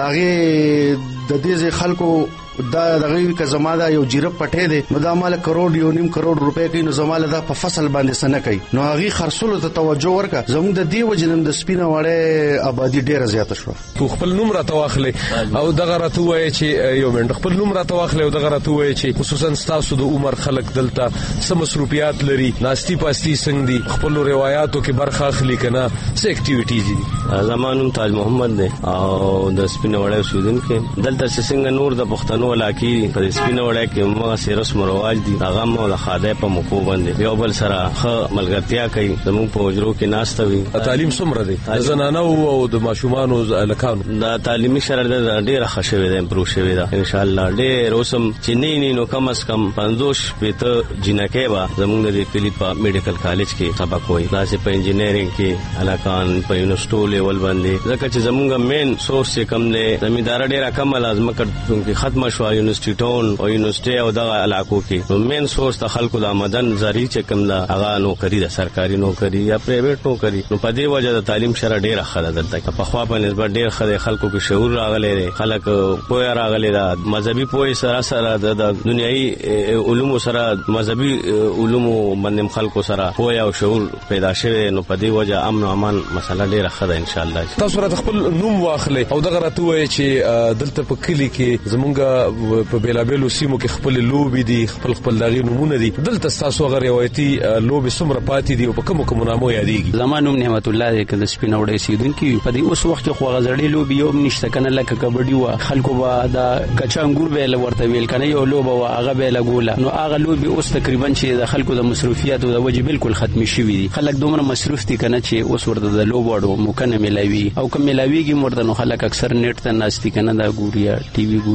داغه د دې خلکو دا دغه که زماده یو جیره پټه دي نو دا مال کروڑ یو نیم کروڑ روپے کې نو زماله دا په فصل باندې سن کوي نو هغه خرڅولو ته توجه ورکړه زموږ د دې وجنم د سپینه وړه آبادی ډیره زیاته شو خپل نوم را تواخلي او دغه راته وایي چې یو منډ خپل نوم را تواخلي او دغه راته وایي چې خصوصا تاسو د عمر خلک دلته سم مصروفیات لري ناشتي پاستی څنګه دي خپل روایتو کې برخه اخلي کنه څه اکټیویټیز دي زمانوم تاج محمد دی او د سپینه وړه اوسیدونکو دلته څنګه نور د پښتنو ولاکی په سپینه وړه کې موږ سره رسم رواج دي هغه مو د خاده په مکو باندې یو بل سره خ ملګرتیا کوي زموږ په وجرو کې ناستوي تعلیم څومره دي زنانه او د ماشومان او الکانو دا تعلیمي شرایط ډېر ښه شوی دی امپروو شوی دی ان شاء الله ډېر اوسم چې نه نو کم از کم 50 پته جنکه با زموږ د کلی په میډیکل کالج کې سبق وایي تاسو په انجینرینګ کې الکان په یونیورسيټو لیول باندې ځکه چې زموږ مین سورس کم نه زمیندار ډېر کم لازم کړ ختم شو یونیورسيټي ټاون او یونیورسيټي او دغه علاقو کې نو مین سورس د خلکو د آمدن ذریعہ چې کوم دا هغه نوکری د سرکاري نوکری یا پرایویټ نوکری نو په دې وجه د تعلیم شره ډیره خاله دلته په خوا په نسبت ډیر خلکو کې شعور راغلی دی خلک پوهه راغلی دا مذهبي پوهه سره د دنیوي علومو سره مذهبي علومو باندې خلکو سره پوهه او شعور پیدا شوی نو په دې وجه امن او امان مسله ډیره خاله ان شاء الله تاسو را خپل نوم واخلي او دغه راته وایي چې دلته په کلی کې زمونږ په بیلابېلو سیمو کې خپل لوبي دي خپل دغه نمونه دي دلته تاسو غیر روایتي لوبي سمره پاتې دي او په کوم نامو یادېږي زمانوم نعمت الله دې کله سپینه وړې سیدونکو په دې اوس وخت خو غزړې لوبي یو نشته کنه لکه کبډي وا خلکو به دا کچانګور به ورته ویل کنه یو لوبه وا هغه به لګوله نو هغه لوبي اوس تقریبا چې د خلکو د مصروفیت او د وجه بالکل ختم شوی دي خلک دومره مصروف دي کنه چې اوس ورته د لوبو اړو مکنه ملاوي او کوم ملاويږي مرده نو خلک اکثر نیټ ته ناشتي کنه دا ګوریا ټي وي ګوري د لوبو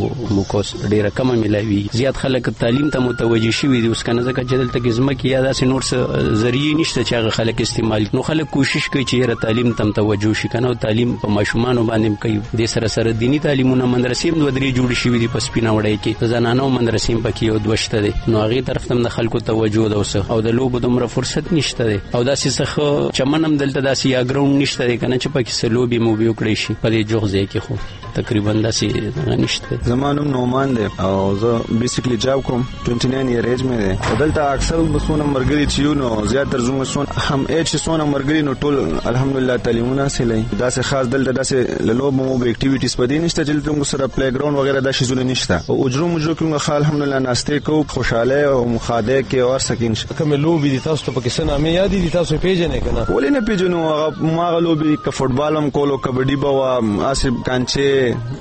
موکوس ډیره کم ملایوي. زیات خلک تعلیم ته متوجي شوي دي اوس کنه ځکه چې دلته کې ځمکې یا داسې نور څه ذریعہ نشته چې هغه خلک استعمال. نو خلک کوشش کوي چې هر تعلیم ته توجه شي کنه او تعلیم په ماشومان باندې کوي. د سره دینی تعلیمونه مدرسې هم درې جوړ شي دي په سپینه وړای کې زنانو مدرسې پکې او دوشته دي. نو هغه طرف ته د خلکو توجه ده او د لوبو دومره فرصت نشته دي او داسې څه چمنم دلته داسې یا ګراوند نشته دي کنه چې پکې سلوبي مو به وکړي شي په دې جوغځه کې خو تقریبا داسې نشته. زمانم نومان دی او زه بیسیکلی جاب کوم 29 ایئر ایج مې دی. دلته اکثر مسونه مرګري چې نو زیاتره زموږ سون هم ایج سونه مرګري نو ټول الحمدلله تعلیمونه سلې داسې خاص دلته داسې لوب مو به اکټیویټیز پدې نشته چې موږ سره پلی ګراوند وغیرہ د شي زونه نشته او اجرو مجرو کوم خال الحمدلله ناشته کو خوشاله او مخاده کې اور سکین کوم لوبي دي تاسو ته پکې سنا مې یاد دي تاسو پیژنې کنه ولې نه پیژنو هغه ما لوبي ک فوټبال هم کولو کبډي بوا اسب کانچه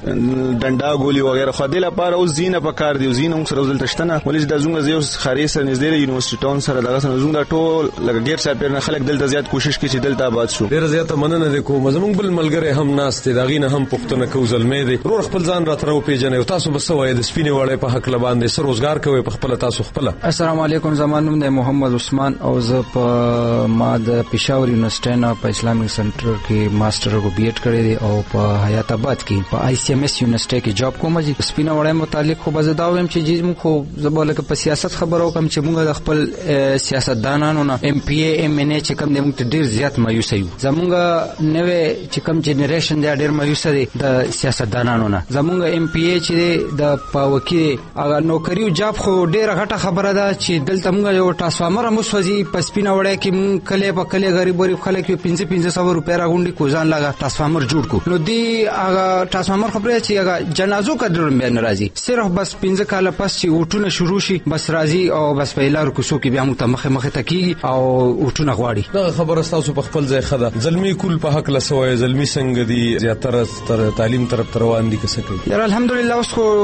ډنډا ګولي وغیرہ خو دله لپاره او زینه پکار دی زینه موږ سره ولته شتنه ولې د زونګ زیو خاري سره نږدې یونیورسيټي ټاون سره دغه سره زونګ ټول لګ غیر صاحب نه خلک دلته زیات کوشش کوي چې دلته آباد شو. ډیر زیات مننه د کوم زمونږ بل ملګری هم ناشته داغینه هم پښتنه کو زلمې دي رور خپل ځان راترو پیژنې او تاسو بسوي د سپینې وړې په حق لباندې سر روزګار کوي په خپل تاسو خپل. السلام علیکم زمانوم د محمد عثمان او زه په ما د پېښور یونیورسيټي نه په اسلامي سنټر کې ماستر او بي ایډ کړی دی او په حیات آباد کې په آی سی ایم ایس یونیورسيټي کې جاب کوم. چې سپینه وړې متعلق خو بزداوم چې موږ خو زباله په سیاست خبرو کوم چې موږ د خپل سیاستدانانو نه ام پی ای ام ان ای چې کوم د موږ ډیر زیات مایوس یو. زمونږ نوې چې کوم جنریشن دی ډیر مایوس دي د سیاستدانانو نه. زمونږ ام پی ای چې د پاوکی هغه نوکریو جاب خو ډیر غټه خبره ده چې دلته موږ یو ټرانسفارمر مسوځي په سپینه وړې کې موږ کله په کله غریب خلک 1500 روپیا راغونډي کوزان لگا ټرانسفارمر جوړ کو. نو دی هغه ټرانسفارمر خبره چې هغه جنازو کډر مې ناراضي صرف بس 15 کال پس چې وټونه شروع شي بس راضي او بس په لار کوڅو کې بیا موږ ته مخه تکي او وټونه غواړي. دا خبره تاسو په خپل ځای خدا زلمی کول په حق لسوي زلمی څنګه دي زیاتره تر تعلیم طرف روان دي کسه کوي. یار الحمدلله اوس خو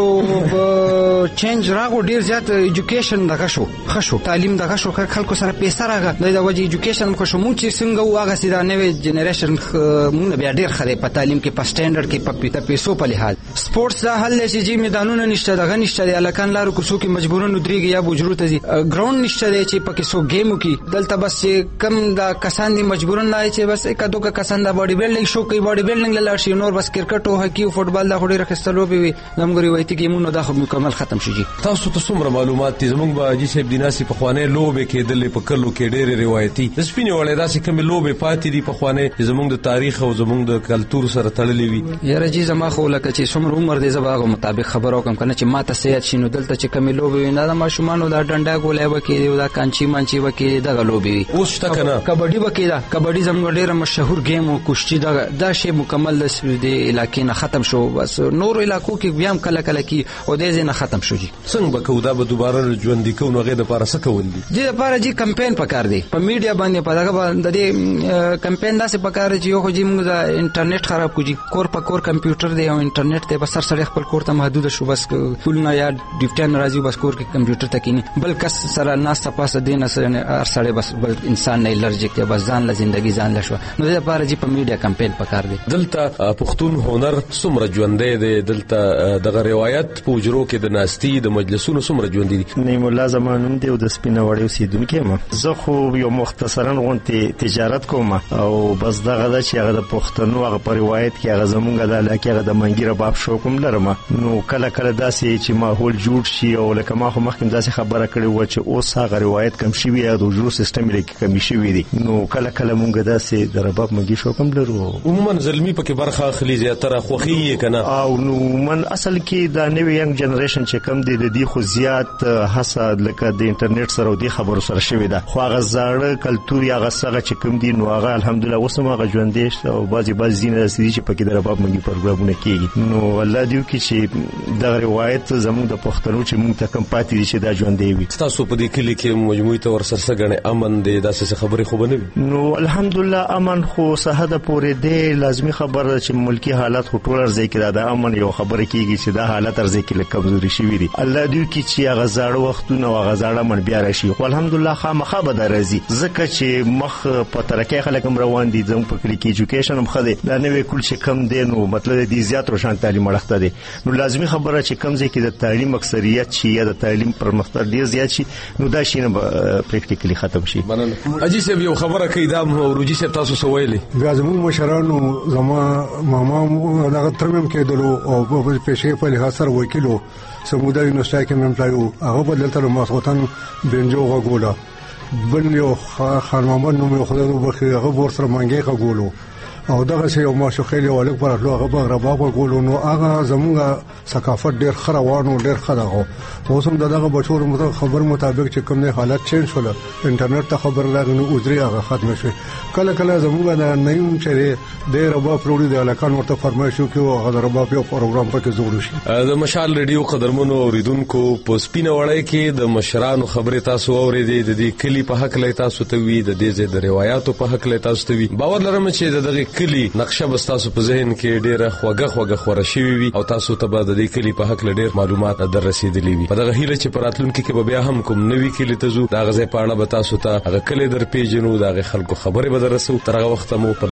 چینج راغو ډیر زیات ایجوکیشن دغه شو تعلیم دغه شو خلکو سره پیسې راغله د وجه ایجوکیشن خو شمو چې څنګه واغه سیده نوې جنریشن مونږ بیا ډیر خره په تعلیم کې په سټانډرډ کې په پیسو په لحاظ سپورتس دا حل شي چې میدانونه نشته دغه نشته د الکان لارو کوڅو کې مجبورونه درېږي یا بوجرو ته دي ګراوند نشته دی چې پکې سو گیمو کې دلته بس کم دا کسان دي مجبورونه نه چې بس یک دوه کسان دا باډي بلډینګ شو کوي باډي بلډینګ لاله شي نور بس کرکټ او هاکی او فوټبال دا خوري رخصتلو به زموږ روایتي گیمونه دا خو مکمل ختم شي. تاسو ته څومره معلومات دي زموږ باجی صاحب دیناسي په خوانه لوبه کې دلې په کلو کې ډېر روایتي د سپینې وړې داسې کوم لوبه پاتې دي په خوانه زموږ د تاریخ او زموږ د کلچر سره تړلې وي. یاره جی زما خو لکه چې څومره عمر دی زباغه مطابق خبرو کوم کنه چې ماته سيادت شینو دلته چې کوم لوبه وینا د ماشومان دا ډنډا ګولای وکي دا کانچی مانچی وکي دا لوبه اوس شته کنه کبډي وکي دا کبډي زموږ ډیره مشهور گیم او کشتی دا شی مکمل د علاقې نه ختم شو بس نور علاقو کې بیا هم کله کله کې او د دې نه ختم شو. جی څنګه به کو دا به دوباره ژوند کو نو غي د پاره څه کول دي دي د پاره جی کمپاین پکار دی په میډیا باندې په دغه باندې کمپاین داسې پکار چې یو خو جی موږ د انټرنیټ خراب کوجی کور په کور کمپیوټر دی او انټرنیټ ته بس سره خپل کور ته محدود شو بس ټولنا یا ډیپټن راځي بس کور کې کمپیوټر ته کینی بل کس سره ناس تاسو دین سره هر سره بس بل انسان نه الرجیک دی بس ځان له ژوندۍ ځان له شو نو د لپاره چې په میډیا کمپاین پکار دی. دلته پښتون هنر څومره ژوندې دی دلته دغه روایت په وجرو کې د ناستي د مجلسونو څومره ژوندې دي. نیم الله زمانوم دی د سپینه وړې اوسیدونکو ما زه خو یو مختصرا غونټه تجارت کوم او بس دغه د چې هغه د پښتنو هغه په روایت کې هغه زمونږ د علاقې هغه د منګیره باب شو کوم لرم نو کله کله داسې چې ماحول جوړ شي او لکه ما خو مخکې داسې خبره کړې و چې اوس هغه روایت کم شي وي د وجرو سیستم لکه کم شي وي نو کله کله مونږ داسې د رباب منګي شو کوم لرو عموما زلمی پکې برخه اخلي زیاتره خوخي کنه او نو من اصل کې دا نوې ینګ جنریشن چې کم دی د دې خو زیات حسد لکه د انټرنیټ سره او د خبرو سره شوی دا خو هغه زړه کلچر یا غسغه چې کم دی نو هغه الحمدلله اوس هم هغه ژوندې او بعضي زینه رسېږي چې پکې د رباب منګي پروګرامونه کیږي نو الله دې وکړي چې دا روایت زموږ د پښتنو چې موږ ته کم پاتې دي چې دا ژوندې وي. تاسو په دې کلی کې مجموعي تور سره غنې امن دې داسې خبرې خو بنوي نو الحمدلله امن خو صحه پورې دې لازمي خبره چې ملکی حالات خو ټول ارزي کې دا امن یو خبره کیږي چې دا حالت ارزي کې لکه کمزوري شي وي الله دې وکړي چې هغه زاړه وختونه او هغه زاړه من بیا راشي خو الحمدلله خامخا به درځي ځکه چې مخ په ترکه خلک روان دي زموږ په کلی کې ایجوکیشن هم خده دا نوې کول چې کم دي نو مطلب دې زیات روشن تعلیم ورخته دي نو لازمي خبره چې کوم ځای کې د تعلیم اکثریت شي یا د تعلیم پرمختګ ډیر زیات شي نو دا شي نه پریکټیکلی ختم شي. اجي سه یو خبره کوي دا روجي سه تاسو سویلې بیا زموږ مشرانو زما ماما دا ترمم کېدلو او په پېښې په لحاظ سره وکیلو سمودا یونیورسيټي کې مې پلایو هغه بدلته نو ماسوتن بنجو غوډا بل یو خان محمد نو مې خدای وبخي هغه ور سره مانګي غوډو او دغه یو ماشو خېلی ولک پر هغه به رباب غوډو نو هغه زموږه ثقافت ډېر خروانو ډېر خداغو اوس هم دغه بچو خبر مطابق چې کوم نه حالت چینج شول انټرنیټ ته خبر راغنو اوځري هغه ختم شي کله کله زموږه د نیم چې د رباب پروړي د علاقان ورته فرمایشو کې هغه رباب یو پروګرام پکې جوړ شي. د مشال ریډیو قدرمنو اوریدونکو په سپینه وړای کې د مشرانو خبره تاسو اوریدې د دې کلی په حق لای تاسو ته وی د دې د روایتو په حق لای تاسو ته وی باور لرم چې دغه کلی نقشه بس تاسو په ذهن کې ډیره خوګه خوره شوی وي او تاسو ته به د دې کلی په حق ډیر معلومات در رسیدلی وي. په دغه هیله چې پراتلونکو کې به بیا هم کوم نوې کلی ته زو دا غزه پاڼه به تاسو ته هغه کلی در پیژنو دا خلکو خبره به درسو تر هغه وخت مو